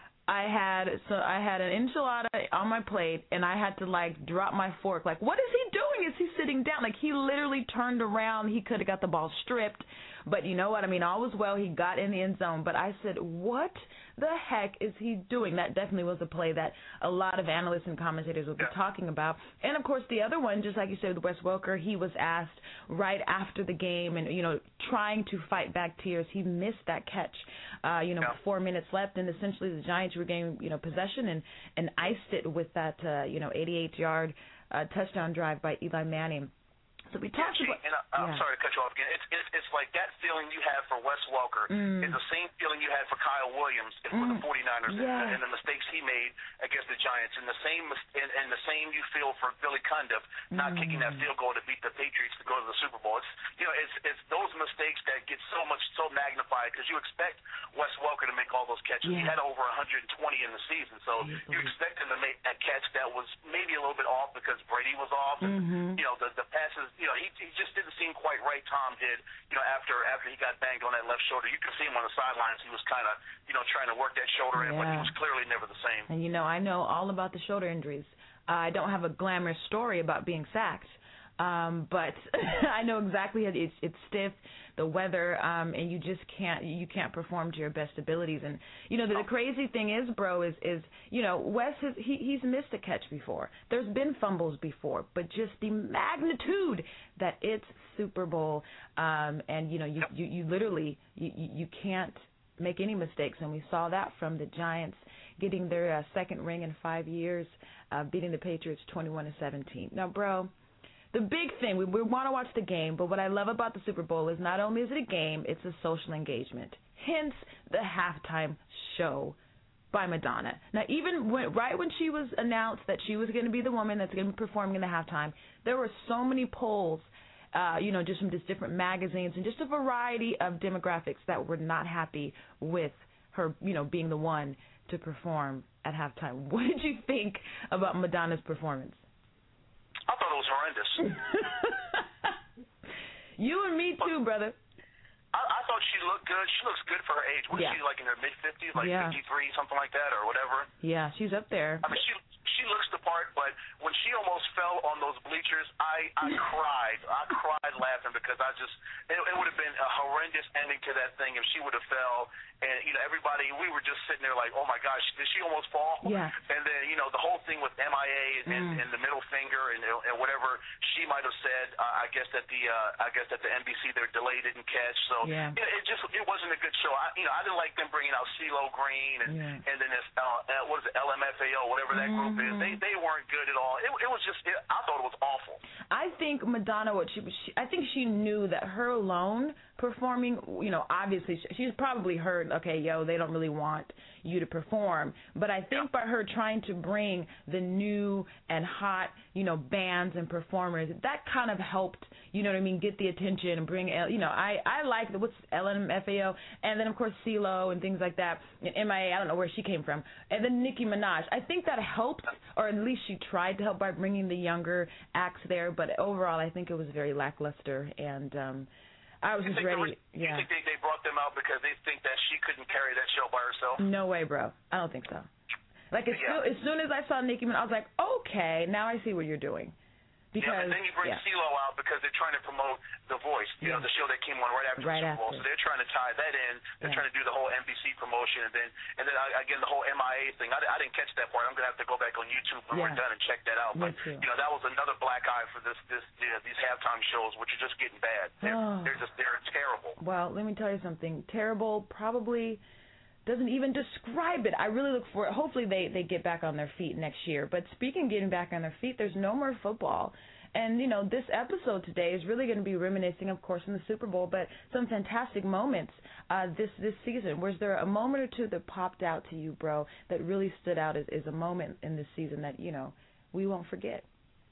I had so I had an enchilada on my plate, and I had to like drop my fork. Like, what is he doing? Is he sitting down? Like, he literally turned around. He could have got the ball stripped, but you know what? I mean, all was well. He got in the end zone, but I said, what the heck is he doing? That definitely was a play that a lot of analysts and commentators will be yeah. talking about. And of course, the other one, just like you said, with Wes Welker, he was asked right after the game, and you know, trying to fight back tears. He missed that catch. Uh, you know, yeah. four minutes left, and essentially the Giants regained, you know, possession and, and iced it with that, uh, you know, eighty-eight yard uh, touchdown drive by Eli Manning. So we talked yeah, about. And I, I'm yeah. sorry to cut you off again. It's, it's it's like that feeling you have for Wes Welker mm. is the same feeling you had for Kyle Williams and for mm. the 49ers yeah. and, and the mistakes he made against the Giants, and the same and, and the same you feel for Billy Cundiff not mm. kicking that field goal to beat the Patriots to go to the Super Bowl. It's you know it's it's those mistakes that get so much so magnified because you expect Wes Welker to make all those catches. Yeah. He had over one hundred twenty in the season, so you expect him to make that catch that was maybe a little bit off because Brady was off. And, mm-hmm. you know the the passes. You know, he he just didn't seem quite right. Tom did, you know, after after he got banged on that left shoulder. You could see him on the sidelines. He was kind of, you know, trying to work that shoulder in, yeah. but he was clearly never the same. And you know, I know all about the shoulder injuries. Uh, I don't have a glamorous story about being sacked. Um, but I know exactly how it's it's stiff, the weather, um, and you just can't you can't perform to your best abilities. And you know the, the crazy thing is, bro, is is you know Wes has he he's missed a catch before. There's been fumbles before, but just the magnitude that it's Super Bowl, um, and you know you you, you literally you you can't make any mistakes, and we saw that from the Giants getting their uh, second ring in five years, uh, beating the Patriots twenty-one to seventeen. Now, bro, the big thing, we, we want to watch the game, but what I love about the Super Bowl is not only is it a game, it's a social engagement. Hence, the halftime show by Madonna. Now, even when, right when she was announced that she was going to be the woman that's going to be performing in the halftime, there were so many polls, uh, you know, just from just different magazines and just a variety of demographics that were not happy with her, you know, being the one to perform at halftime. What did you think about Madonna's performance? I thought it was horrendous. You and me too, brother. I, I thought she looked good. She looks good for her age. Was yeah. she like in her mid fifties, like yeah. fifty-three, something like that, or whatever? Yeah, she's up there. I mean, she she looks the part, but when she almost fell on those bleachers, I I cried. I cried laughing because I just it, it would have been a horrendous ending to that thing if she would have fell. And, you know, everybody, we were just sitting there like, oh, my gosh, did she almost fall? Yeah. And then, you know, the whole thing with M I A and, mm. and the middle finger and, and whatever she might have said, uh, I guess that the uh, I guess that the N B C, their delay didn't catch. So, yeah. you know, it just it wasn't a good show. I, you know, I didn't like them bringing out CeeLo Green and, yeah. and then this, uh, uh, what is it, L M F A O, whatever that mm-hmm. group is. They they weren't good at all. It, it was just, it, I thought it was awful. I think Madonna, what she, she, I think she knew that her alone performing, you know, obviously she, she's probably heard, okay, yo, they don't really want you to perform. But I think by her trying to bring the new and hot, you know, bands and performers, that kind of helped, you know what I mean, get the attention and bring, you know, I, I like the, what's L M F A O, and then, of course, CeeLo and things like that, and M I A, I don't know where she came from, and then Nicki Minaj. I think that helped, or at least she tried to help by bringing the younger acts there, but overall I think it was very lackluster, and um, I was you just ready. Were, yeah. You think they, they brought them out because they think that she couldn't carry that show by herself? No way, bro. I don't think so. Like, as, yeah. soon, as soon as I saw Nicki Minaj, I was like, okay, now I see what you're doing. Because, yeah, and then you bring yeah. CeeLo out because they're trying to promote The Voice, you yeah. know, the show that came on right after right the Super Bowl. After. So they're trying to tie that in. They're yeah. trying to do the whole N B C promotion, and then, and then again, the whole M I A thing. I, I didn't catch that part. I'm going to have to go back on YouTube when yeah. we're done and check that out. Me But, too. you know, that was another black eye for this, this, you know, these halftime shows, which are just getting bad. They're, oh. they're just, they're terrible. Well, let me tell you something. Terrible probably doesn't even describe it. I really look for it. Hopefully they, they get back on their feet next year. But speaking of getting back on their feet, there's no more football. And, you know, this episode today is really going to be reminiscing, of course, from the Super Bowl, but some fantastic moments uh, this this season. Was there a moment or two that popped out to you, bro, that really stood out as, as a moment in this season that, you know, we won't forget?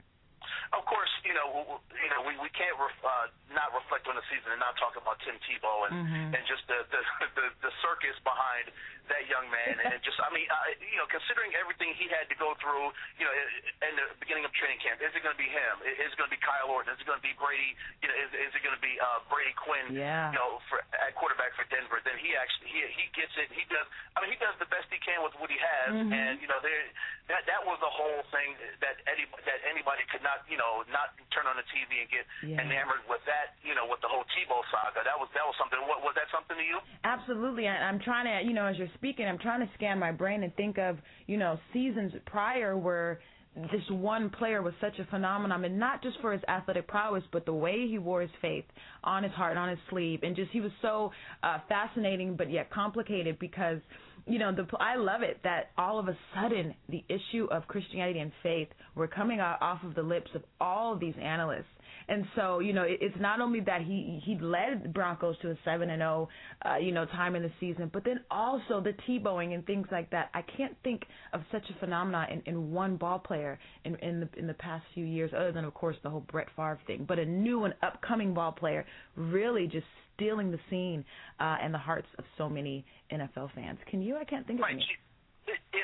Of course, you know, you know, we we can't ref, uh, not reflect on the season and not talk about Tim Tebow and mm-hmm. and just the, the the the circus behind that young man, and just I mean, uh, you know, considering everything he had to go through, you know, in the beginning of training camp, is it going to be him? Is it going to be Kyle Orton? Is it going to be Brady? You know, is, is it going to be uh, Brady Quinn? Yeah. You know, for at quarterback for Denver. Then he actually he he gets it. He does. I mean, he does the best he can with what he has, mm-hmm. and you know, there that that was the whole thing that any that anybody could not you know not turn on the T V and get yeah. enamored with that, you know, with the whole Tebow saga. That was that was something. What, was that something to you? Absolutely. I, I'm trying to, you know, as you're speaking, I'm trying to scan my brain and think of, you know, seasons prior where this one player was such a phenomenon, and not just for his athletic prowess, but the way he wore his faith on his heart and on his sleeve, and just he was so uh, fascinating but yet complicated because, you know, the I love it that all of a sudden the issue of Christianity and faith were coming out off of the lips of all of these analysts. And so, you know, it, it's not only that he he led the Broncos to a seven and oh, uh, you know, time in the season, but then also the Tebowing and things like that. I can't think of such a phenomenon in, in one ball player in in the in the past few years, other than of course the whole Brett Favre thing. But a new and upcoming ball player really just stealing the scene uh, and the hearts of so many N F L fans. Can you? I can't think of right. any. It, it, and, I'm, and I'm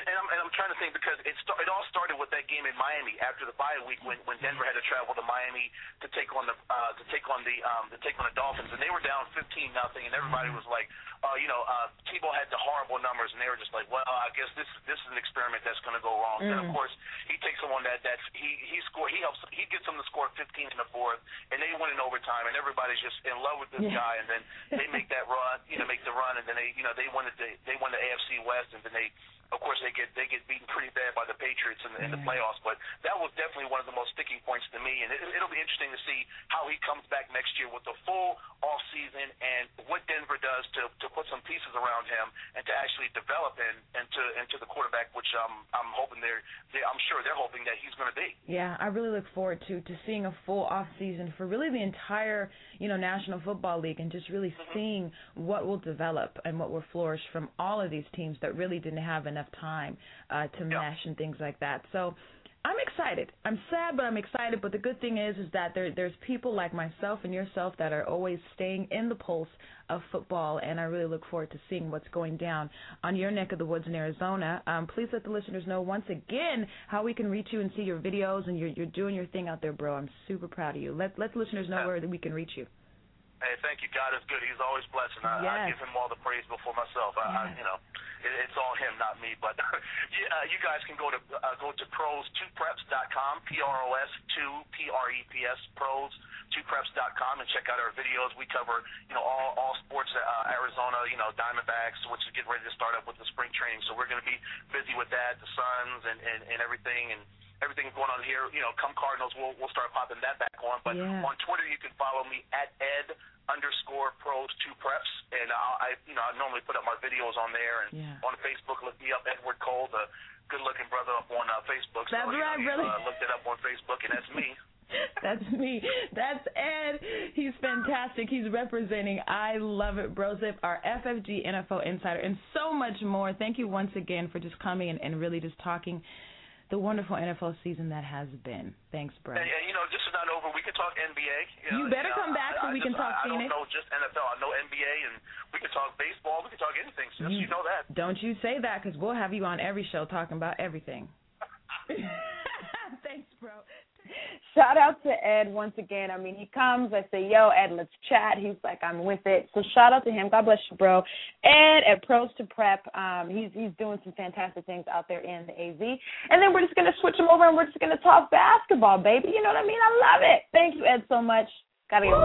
I'm trying to think because it st- it all started with that game in Miami after the bye week when, when Denver had to travel to Miami to take on the uh, to take on the um, to take on the Dolphins, and they were down fifteen nothing, and everybody was like, uh, you know, uh, Tebow had the horrible numbers, and they were just like, well, I guess this this is an experiment that's going to go wrong. Mm. And of course, he takes them on that that he he scored he helps he gets them to score fifteen in the fourth, and they win in overtime, and everybody's just in love with this yeah. guy, and then they make that run, you know, make the run, and then they you know they win the they win the A F C West, and then they. Of course, they get they get beaten pretty bad by the Patriots in the, in the playoffs, but that was definitely one of the most sticking points to me, and it, it'll be interesting to see how he comes back next year with the full off season and what Denver does to, to put some pieces around him and to actually develop in, into into the quarterback, which um, I'm hoping they're they, I'm sure they're hoping that he's going to be. Yeah, I really look forward to to seeing a full off season for really the entire you know National Football League and just really mm-hmm. seeing what will develop and what will flourish from all of these teams that really didn't have enough time uh, to yeah. mesh and things like that. So I'm excited. I'm sad, but I'm excited. But the good thing is, is that there, there's people like myself and yourself that are always staying in the pulse of football, and I really look forward to seeing what's going down on your neck of the woods in Arizona. Um, please let the listeners know once again how we can reach you and see your videos, and you're, you're doing your thing out there, bro. I'm super proud of you. Let let the listeners know where we can reach you. Hey, thank you. God is good. He's always blessing. I, yes. I give him all the praise before myself. I, yes. I, you know, it, it's all him, not me. But yeah, uh, you guys can go to uh, go to pros two preps dot com, P R O S two P R E P S pros two preps dot com, and check out our videos. We cover you know all all sports. Uh, Arizona, you know, Diamondbacks, which is getting ready to start up with the spring training. So we're going to be busy with that, the Suns and and, and everything and. Everything going on here, you know, come Cardinals, we'll we'll start popping that back on. But yeah. on Twitter, you can follow me at ed underscore pros two preps, and I, I you know I normally put up my videos on there. And yeah. on Facebook, look me up, Edward Cole, the good-looking brother up on uh, Facebook. So, that's you right, know, brother. Uh, looked it up on Facebook, and that's me. That's me. That's Ed. He's fantastic. He's representing I Love It Bro Zip, our F F G N F L insider, and so much more. Thank you once again for just coming and, and really just talking the wonderful N F L season that has been. Thanks, bro. And, and you know, this is not over. We can talk N B A. You, know, you better you know, come back I, so I we just, can talk I, Phoenix. I don't know just N F L. I know N B A, and we can talk baseball. We can talk anything. Sis. You, you know that. Don't you say that, because we'll have you on every show talking about everything. Thanks, bro. Shout out to Ed once again. I mean, he comes, I say, yo, Ed, let's chat. He's like, I'm with it. So shout out to him. God bless you, bro. Ed at Pros to Prep. Um, he's he's doing some fantastic things out there in the A Z. And then we're just going to switch him over and we're just going to talk basketball, baby. You know what I mean? I love it. Thank you, Ed, so much. Got to get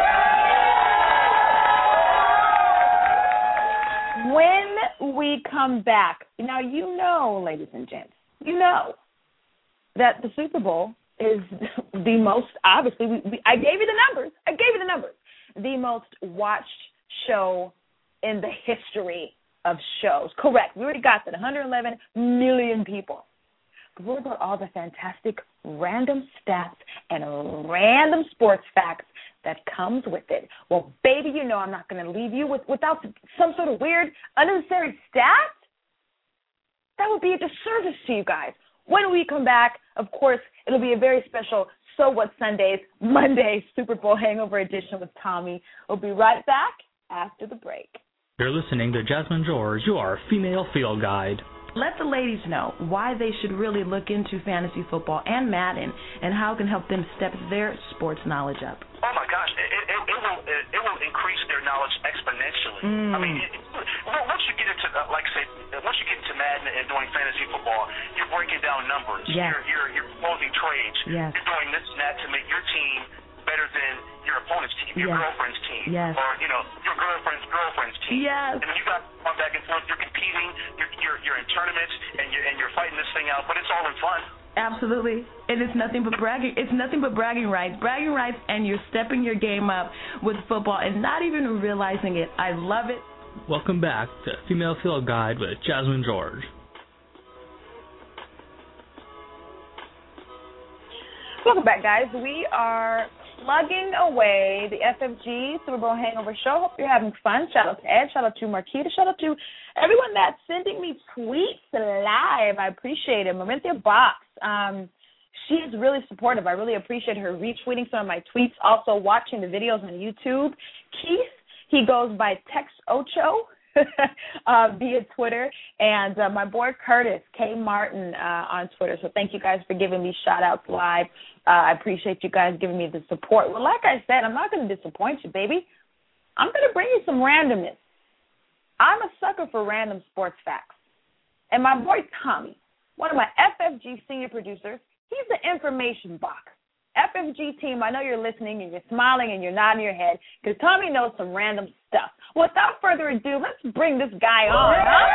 When we come back, now you know, ladies and gents, you know that the Super Bowl is the most, obviously, we, we, I gave you the numbers. I gave you the numbers. The most watched show in the history of shows. Correct. We already got that, one hundred eleven million people. But what about all the fantastic random stats and random sports facts that comes with it? Well, baby, you know I'm not going to leave you with, without some sort of weird, unnecessary stats. That would be a disservice to you guys. When we come back, of course, it'll be a very special So What Sundays, Monday, Super Bowl Hangover Edition with Tommy. We'll be right back after the break. You're listening to Jasmine George, your female field guide. Let the ladies know why they should really look into fantasy football and Madden and how it can help them step their sports knowledge up. Oh, my gosh. It, it, it, it, will, it, it will increase their knowledge exponentially. Mm. I mean, it, it, once you get into, uh, like I say, once you get into Madden and doing fantasy football, you're breaking down numbers. Yes. You're, you're, you're closing trades. Yes. You're doing this and that to make your team better than your opponent's team, your yes. girlfriend's team, yes. or, you know, your girlfriend's girlfriend's team. Yes. And you got going back and forth. You're competing. You're, you're, you're in tournaments, and you're, and you're fighting this thing out, but it's all in fun. Absolutely. And it's nothing but bragging. It's nothing but bragging rights. Bragging rights, and you're stepping your game up with football and not even realizing it. I love it. Welcome back to Female Field Guide with Jasmine George. Welcome back, guys. We are plugging away the F F G Super Bowl Hangover Show. Hope you're having fun. Shout out to Ed. Shout out to Marquita. Shout out to everyone that's sending me tweets live. I appreciate it. Marinthia Box. Um, she's really supportive. I really appreciate her retweeting some of my tweets. Also watching the videos on YouTube. Keith, he goes by Tex Ocho. uh, via Twitter, and uh, my boy Curtis K. Martin uh, on Twitter. So thank you guys for giving me shout-outs live. Uh, I appreciate you guys giving me the support. Well, like I said, I'm not going to disappoint you, baby. I'm going to bring you some randomness. I'm a sucker for random sports facts. And my boy Tommy, one of my F F G senior producers, he's the information box. F F G team, I know you're listening and you're smiling and you're nodding your head because Tommy knows some random stuff. Without further ado, let's bring this guy on. Huh?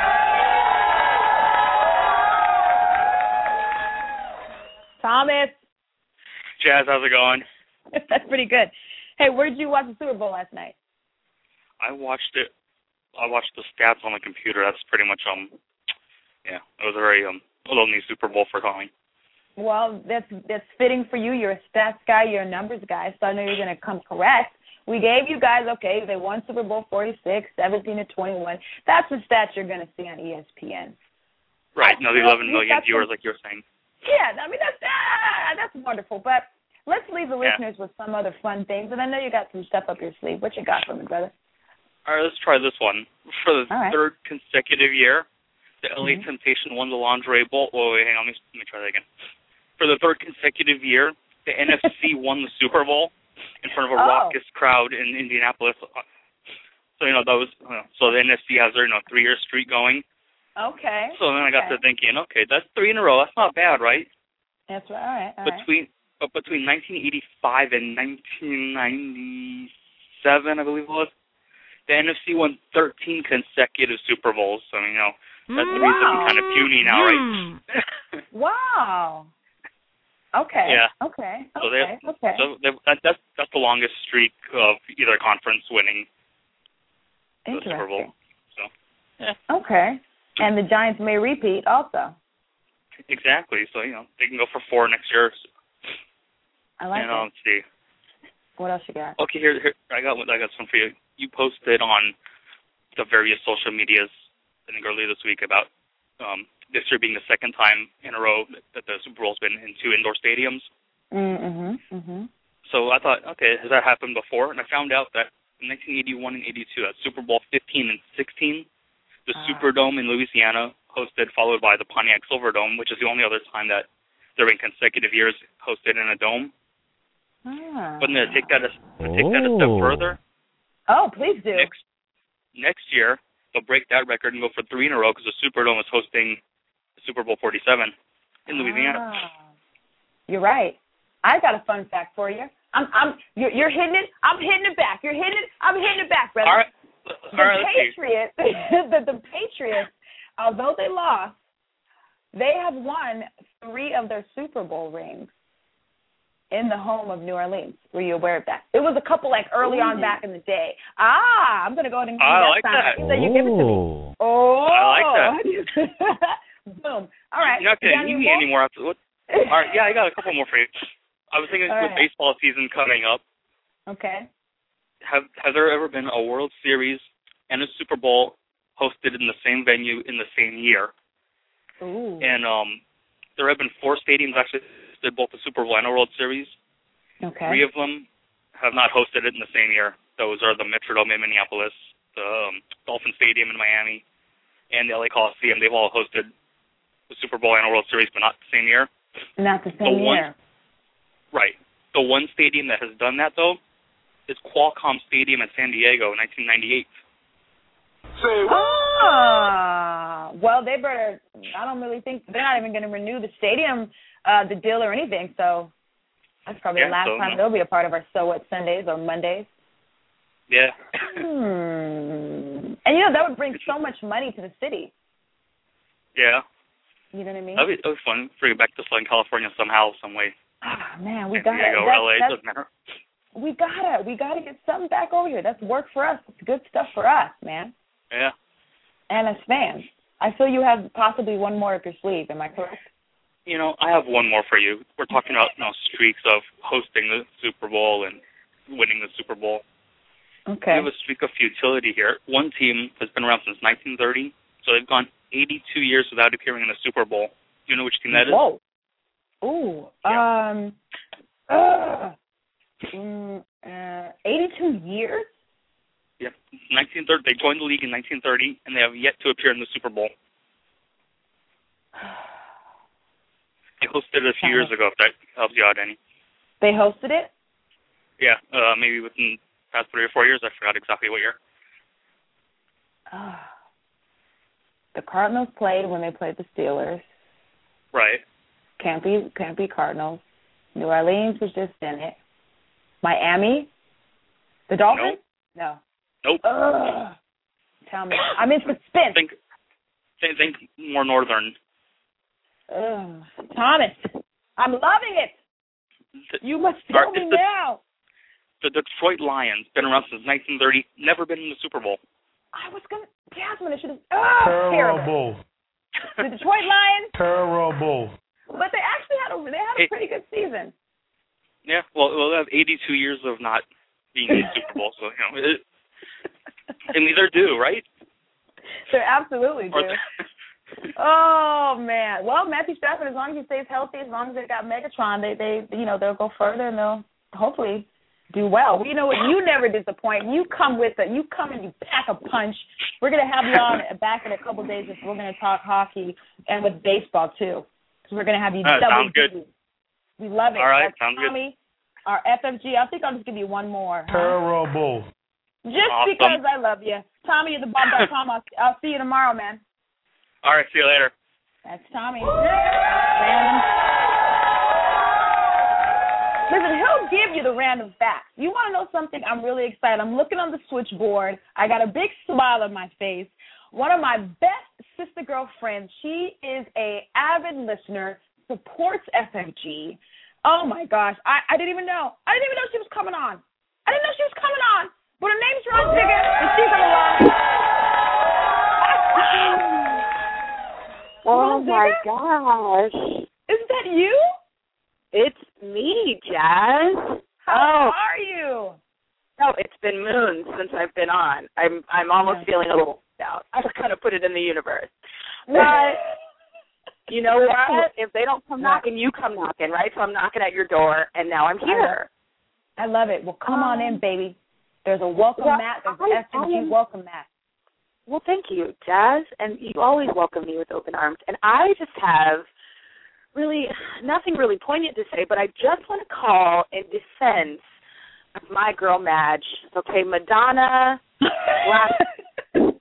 Thomas. Jazz, how's it going? That's pretty good. Hey, where did you watch the Super Bowl last night? I watched it. I watched the stats on the computer. That's pretty much, um, yeah, it was a very um, lonely Super Bowl for Tommy. Well, that's that's fitting for you. You're a stats guy. You're a numbers guy, so I know you're going to come correct. We gave you guys, okay, they won Super Bowl forty-six, seventeen to twenty-one. That's the stats you're going to see on E S P N. Right. No, the eleven million viewers, like you were saying. Yeah, I mean, that's ah, that's wonderful. But let's leave the yeah. listeners with some other fun things. And I know you got some stuff up your sleeve. What you got for me, brother? All right, let's try this one. For the right. third consecutive year, the L A mm-hmm. Temptation won the Lingerie Bowl. Oh, wait, hang on. Let me, let me try that again. For the third consecutive year, the N F C won the Super Bowl in front of a oh. raucous crowd in Indianapolis. So, you know, that was, you know, so the N F C has their, you know, three-year streak going. Okay. So then I got okay. to thinking, okay, that's three in a row. That's not bad, right? That's right. All right. All between, right. But between nineteen eighty-five and nineteen ninety-seven, I believe it was, the N F C won thirteen consecutive Super Bowls. So, you know, that's the wow. reason I'm kind of puny now, right? Wow. Okay. Yeah. Okay. So okay. they, okay. So they, that, that's that's the longest streak of either conference winning the Super Bowl. So. Yeah. Okay. And the Giants may repeat also. Exactly. So you know they can go for four next year. I like and, it. Um, let's see. What else you got? Okay, here, here I got I got some for you. You posted on the various social medias, I think earlier this week, about um, this year being the second time in a row that the Super Bowl's been in two indoor stadiums. Mm-hmm. Mm-hmm. So I thought, okay, has that happened before? And I found out that in nineteen eighty-one and eighty-two, at Super Bowl fifteen and sixteen, the ah. Superdome in Louisiana hosted, followed by the Pontiac Silverdome, which is the only other time that there have been consecutive years hosted in a dome. Ah. But to take that a, to take that a step further. Oh, please do. Next, next year, they'll break that record and go for three in a row because the Superdome is hosting Super Bowl forty-seven in Louisiana. Ah. You're right. I got a fun fact for you. I'm, I'm, you're, you're hitting it. I'm hitting it back. You're hitting it. I'm hitting it back, brother. All right. The All right, Patriots, the, the Patriots, although they lost, they have won three of their Super Bowl rings in the home of New Orleans. Were you aware of that? It was a couple like early Ooh. on back in the day. Ah, I'm going to go ahead and give you I that like sign. that. So you give it to me. Oh. I like that. Boom. All right. You're not going to need me anymore after what? All right, yeah, I got a couple more for you. I was thinking All with right. baseball season coming up. Okay. Have has there ever been a World Series and a Super Bowl hosted in the same venue in the same year? Ooh. And um, there have been four stadiums actually hosted both the Super Bowl and a World Series. Okay. Three of them have not hosted it in the same year. Those are the Metrodome in Minneapolis, the um, Dolphin Stadium in Miami, and the L A Coliseum. They've all hosted the Super Bowl and a World Series, but not the same year. Not the same the one, year. Right. The one stadium that has done that, though, is Qualcomm Stadium in San Diego in nineteen ninety-eight. Say what? Ah, well, they better, I don't really think, they're not even going to renew the stadium, uh, the deal or anything, so that's probably yeah, the last so, time no. they'll be a part of our So What Sundays or Mondays. Yeah. hmm. And, you know, that would bring so much money to the city. Yeah. You know what I mean? That would be, that'd be fun. Bring it back to Southern California somehow, some way. Ah, oh, man, we got got to. L A, it doesn't matter. We gotta, we gotta get something back over here. That's work for us. It's good stuff for us, man. Yeah. And as fans, I feel you have possibly one more up your sleeve. Am I correct? You know, I have one more for you. We're talking about you know, streaks of hosting the Super Bowl and winning the Super Bowl. Okay. We have a streak of futility here. One team has been around since nineteen thirty, so they've gone eighty-two years without appearing in a Super Bowl. Do you know which team that is? Whoa. Ooh. Yeah. Um. Uh, mm, uh, eighty-two years? Yep. nineteen thirty. They joined the league in nineteen thirty, and they have yet to appear in the Super Bowl. They hosted it a few years ago, if that helps you out any. They hosted it? Yeah, uh, maybe within the past three or four years. I forgot exactly what year. Uh, the Cardinals played when they played the Steelers. Right. Can't be, can't be Cardinals. New Orleans was just in it. Miami? The Dolphins? Nope. No. Nope. Ugh. Tell me. I'm in suspense. Think, think, think more northern. Ugh. Thomas, I'm loving it. The, you must tell me the, now. The Detroit Lions, been around since nineteen thirty, never been in the Super Bowl. I was going to, Jasmine, I should have, oh, terrible. The Detroit Lions? Terrible. But they actually had a, they had a pretty good season. Yeah, well, well, they have eighty-two years of not being in the Super Bowl, so, you know, it, and neither do, right? They absolutely do. Oh, man. Well, Matthew Stafford, as long as he stays healthy, as long as they've got Megatron, they, they, you know, they'll go further and they'll hopefully do well. You know what? You never disappoint. You come with it. You come and you pack a punch. We're going to have you on back in a couple of days if we're going to talk hockey and with baseball, too. So we're going to have you uh, double sounds good. We love it. All right, That's sounds Tommy, good. Our F F G. I think I'll just give you one more. Huh? Terrible. Just awesome. because I love you. Tommy at the bomb dot com. I'll, I'll see you tomorrow, man. All right, see you later. That's Tommy. Random. Listen, he'll give you the random facts. You want to know something? I'm really excited. I'm looking on the switchboard. I got a big smile on my face. One of my best sister girlfriends, she is a avid listener, supports F F G. Oh, my gosh. I, I didn't even know. I didn't even know she was coming on. I didn't know she was coming on. But her name's Ron Digger, and she's on the line. Oh, my gosh. Isn't that you? It's me, Jazz. How oh. are you? No, it's been moons since I've been on. I'm I'm almost yeah. feeling a little out. I just kind of put it in the universe. But you know what? If they don't come knocking, you come knocking, right? So I'm knocking at your door, and now I'm here. I love it. Well, come um, on in, baby. There's a welcome well, mat. There's an F F G welcome mat. Well, thank you, Jazz. And you always welcome me with open arms. And I just have really nothing really poignant to say, but I just want to call in defense of my girl Madge. Okay, Madonna last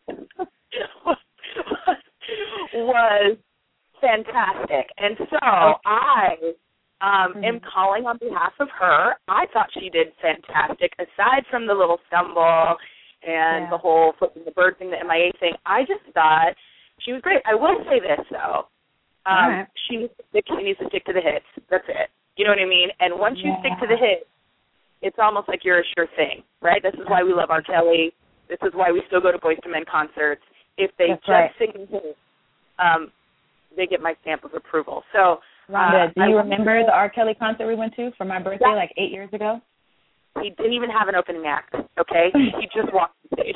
was fantastic. And so I um, mm-hmm. am calling on behalf of her. I thought she did fantastic, aside from the little stumble and yeah. the whole flipping the bird thing, the M I A thing. I just thought she was great. I will say this, though. Um, right. She needs to stick, she needs to stick to the hits. That's it. You know what I mean? And once you yeah. stick to the hits, it's almost like you're a sure thing, right? This is why we love R. Kelly. This is why we still go to Boyz two Men concerts. If they That's just right. sing hits, um, they get my stamp of approval. So, Rhonda, uh, do you I remember the R. Kelly concert we went to for my birthday yeah. like eight years ago? He didn't even have an opening act, okay? He just walked the stage.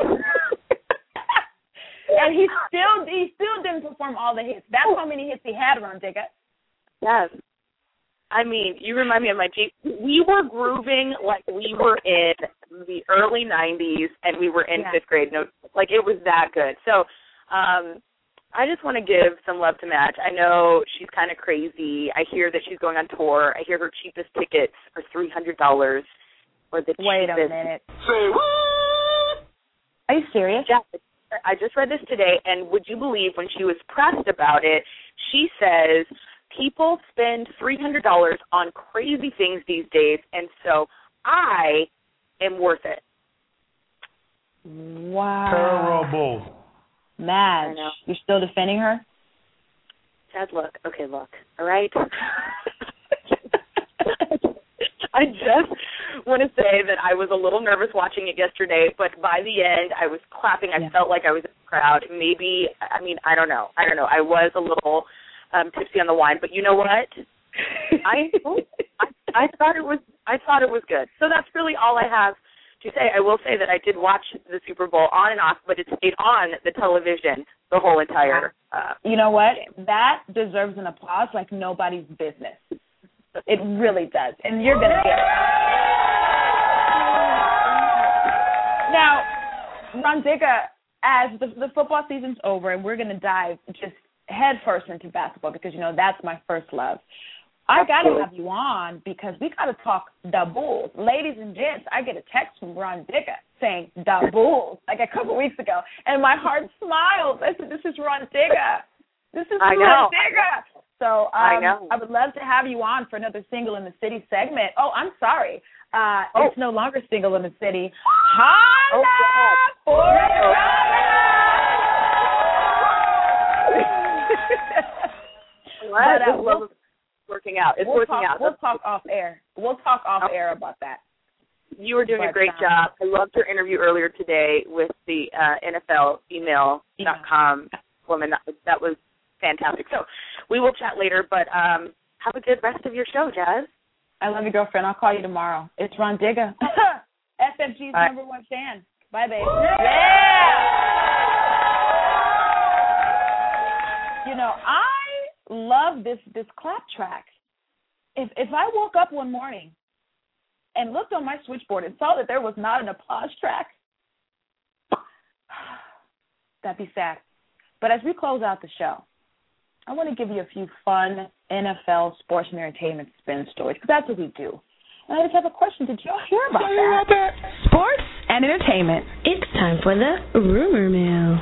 And he still he still didn't perform all the hits. That's how many hits he had, Ron Digger. Yes. I mean, you remind me of my Jeep. We were grooving like we were in the early nineties, and we were in yeah. fifth grade. No, like, it was that good. So um, I just want to give some love to Madge. I know she's kind of crazy. I hear that she's going on tour. I hear her cheapest tickets are three hundred dollars. Or the Wait cheapest. a minute. Say what? Are you serious? Yeah. I just read this today, and would you believe when she was pressed about it, she says people spend three hundred dollars on crazy things these days, and so I am worth it. Wow. Terrible. Madge, you're still defending her? Dad, look. Okay, look. All right? I just want to say that I was a little nervous watching it yesterday, but by the end, I was clapping. I yeah. felt like I was in the crowd. Maybe, I mean, I don't know. I don't know. I was a little um, tipsy on the wine, but you know what? I, I I thought it was I thought it was good. So that's really all I have to say. I will say that I did watch the Super Bowl on and off, but it stayed on the television the whole entire. Uh, you know what? game. That deserves an applause like nobody's business. It really does. And you're going to get it. Now, Ron Digga, as the, the football season's over and we're going to dive just head first into basketball because, you know, that's my first love. I got to have you on because we got to talk the Bulls. Ladies and gents, I get a text from Ron Digga saying the Bulls like a couple weeks ago, and my heart smiled. I said, this is Ron Digga. This is I Ron know. Digga. So um, I know. I would love to have you on for another Single in the City segment. Oh, I'm sorry. Uh, oh. It's no longer Single in the City. Holla oh, for But, uh, we'll, working out. It's we'll working talk, out. We'll talk off air. We'll talk off okay. air about that. You were doing but, a great um, job. I loved your interview earlier today with the uh, N F L female dot com woman. That was, that was fantastic. So we will chat later, but um, have a good rest of your show, Jazz. I love you, girlfriend. I'll call you tomorrow. It's Ron Digga, F F G's Bye. number one fan. Bye, babe. Yeah. You know, I love this this clap track. If if I woke up one morning and looked on my switchboard and saw that there was not an applause track, that'd be sad. But as we close out the show, I want to give you a few fun N F L sports and entertainment spin stories, because that's what we do. And I just have a question. Did y'all hear about that? that? Sports and entertainment. It's time for the rumor mill.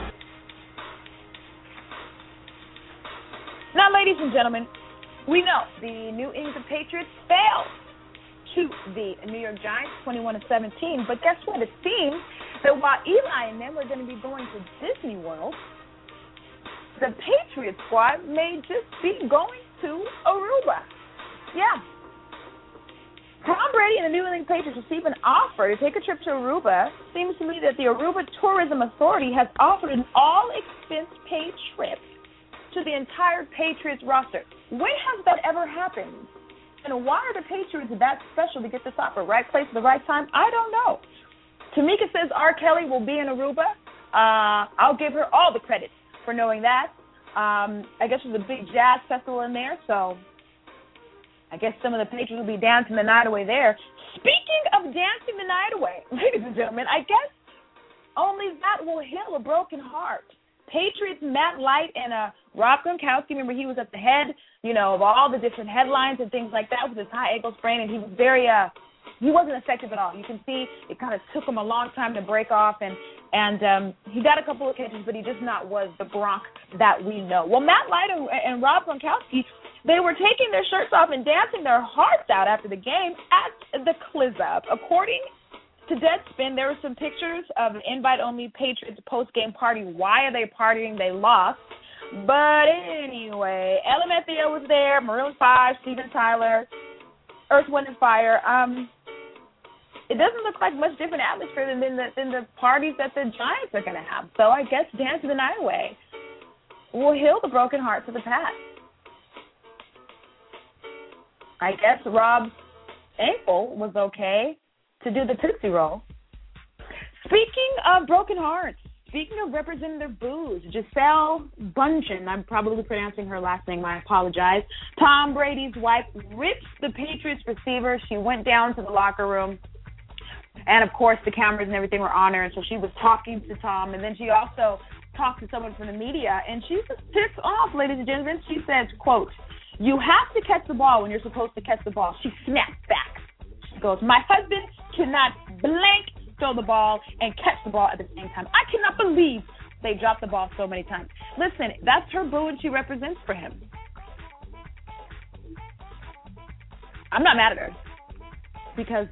Now, ladies and gentlemen, we know the New England Patriots failed to the New York Giants twenty-one to seventeen, but guess what? It seems that while Eli and them are going to be going to Disney World, the Patriots squad may just be going to Aruba. Yeah. Tom Brady and the New England Patriots received an offer to take a trip to Aruba. Seems to me that the Aruba Tourism Authority has offered an all-expense-paid trip to the entire Patriots roster. When has that ever happened? And why are the Patriots that special to get this offer? Right place at the right time? I don't know. Tamika says R. Kelly will be in Aruba. Uh, I'll give her all the credit for knowing that. Um, I guess there's a big jazz festival in there, so I guess some of the Patriots will be dancing the night away there. Speaking of dancing the night away, ladies and gentlemen, I guess only that will heal a broken heart. Patriots, Matt Light, and uh, Rob Gronkowski, remember he was at the head, you know, of all the different headlines and things like that with his high ankle sprain, and he was very, uh, he wasn't effective at all. You can see it kind of took him a long time to break off, and and um, he got a couple of catches, but he just not was the Gronk that we know. Well, Matt Light and, and Rob Gronkowski, they were taking their shirts off and dancing their hearts out after the game at the Cliz-Up. According to Deadspin, there were some pictures of an invite-only Patriots post-game party. Why are they partying? They lost. But anyway, L M F A O was there, Maroon five, Steven Tyler, Earth, Wind, and Fire. Um, it doesn't look like much different atmosphere than, than, the, than the parties that the Giants are going to have. So I guess Dance the Night Away will heal the broken hearts of the past. I guess Rob's ankle was okay to do the Tootsie Roll. Speaking of broken hearts, speaking of Representative Booze, Gisele Bundchen, I'm probably pronouncing her last name, I apologize, Tom Brady's wife, ripped the Patriots receiver. She went down to the locker room, and of course the cameras and everything were on her, and so she was talking to Tom, and then she also talked to someone from the media, and she was pissed off, ladies and gentlemen. She says, quote, "You have to catch the ball when you're supposed to catch the ball." She snapped back. She goes, "My husband cannot blank throw the ball and catch the ball at the same time. I cannot believe they dropped the ball so many times." Listen, that's her boo, and she represents for him. I'm not mad at her because,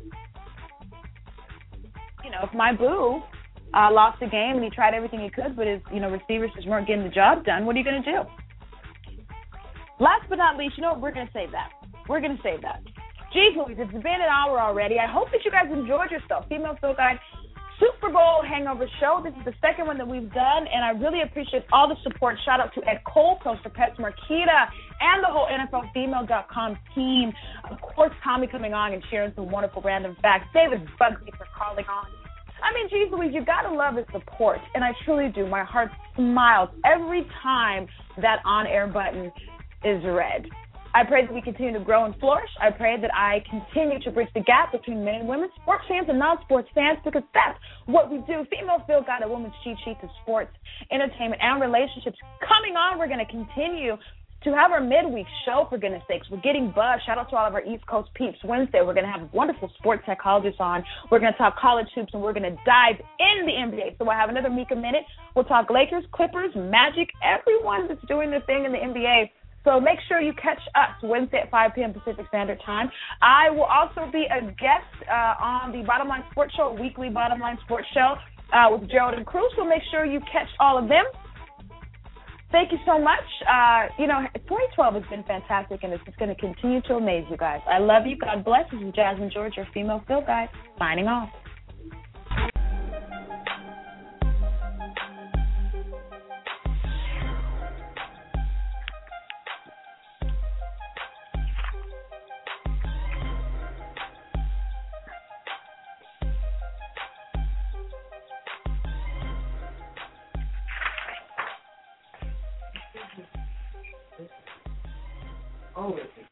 you know, if my boo uh, lost the game and he tried everything he could, but his, you know, receivers just weren't getting the job done, what are you going to do? Last but not least, you know what? We're going to save that. We're going to save that. Geez Louise, it's been an hour already. I hope that you guys enjoyed yourself. Female Phil Guide Super Bowl Hangover Show. This is the second one that we've done, and I really appreciate all the support. Shout out to Ed Cole, Coaster Pets, Marquita, and the whole N F L Female dot com team. Of course, Tommy coming on and sharing some wonderful random facts. David Bugsy for calling on. I mean, geez Louise, you got to love the support, and I truly do. My heart smiles every time that on-air button is red. I pray that we continue to grow and flourish. I pray that I continue to bridge the gap between men and women, sports fans and non-sports fans, because that's what we do. Female Field Guide, a woman's cheat sheet to sports, entertainment, and relationships. Coming on, we're going to continue to have our midweek show, for goodness sakes. We're getting buzzed. Shout out to all of our East Coast peeps. Wednesday, we're going to have wonderful sports psychologists on. We're going to talk college hoops, and we're going to dive in the N B A. So we'll have another Mika Minute. We'll talk Lakers, Clippers, Magic, everyone that's doing their thing in the N B A. So make sure you catch us Wednesday at five p.m. Pacific Standard Time. I will also be a guest uh, on the Bottom Line Sports Show, weekly Bottom Line Sports Show uh, with Gerald and Cruz. So make sure you catch all of them. Thank you so much. Uh, you know, twenty twelve has been fantastic, and it's just going to continue to amaze you guys. I love you. God bless. This is Jasmine George, your Female Field Guide, signing off. Oh,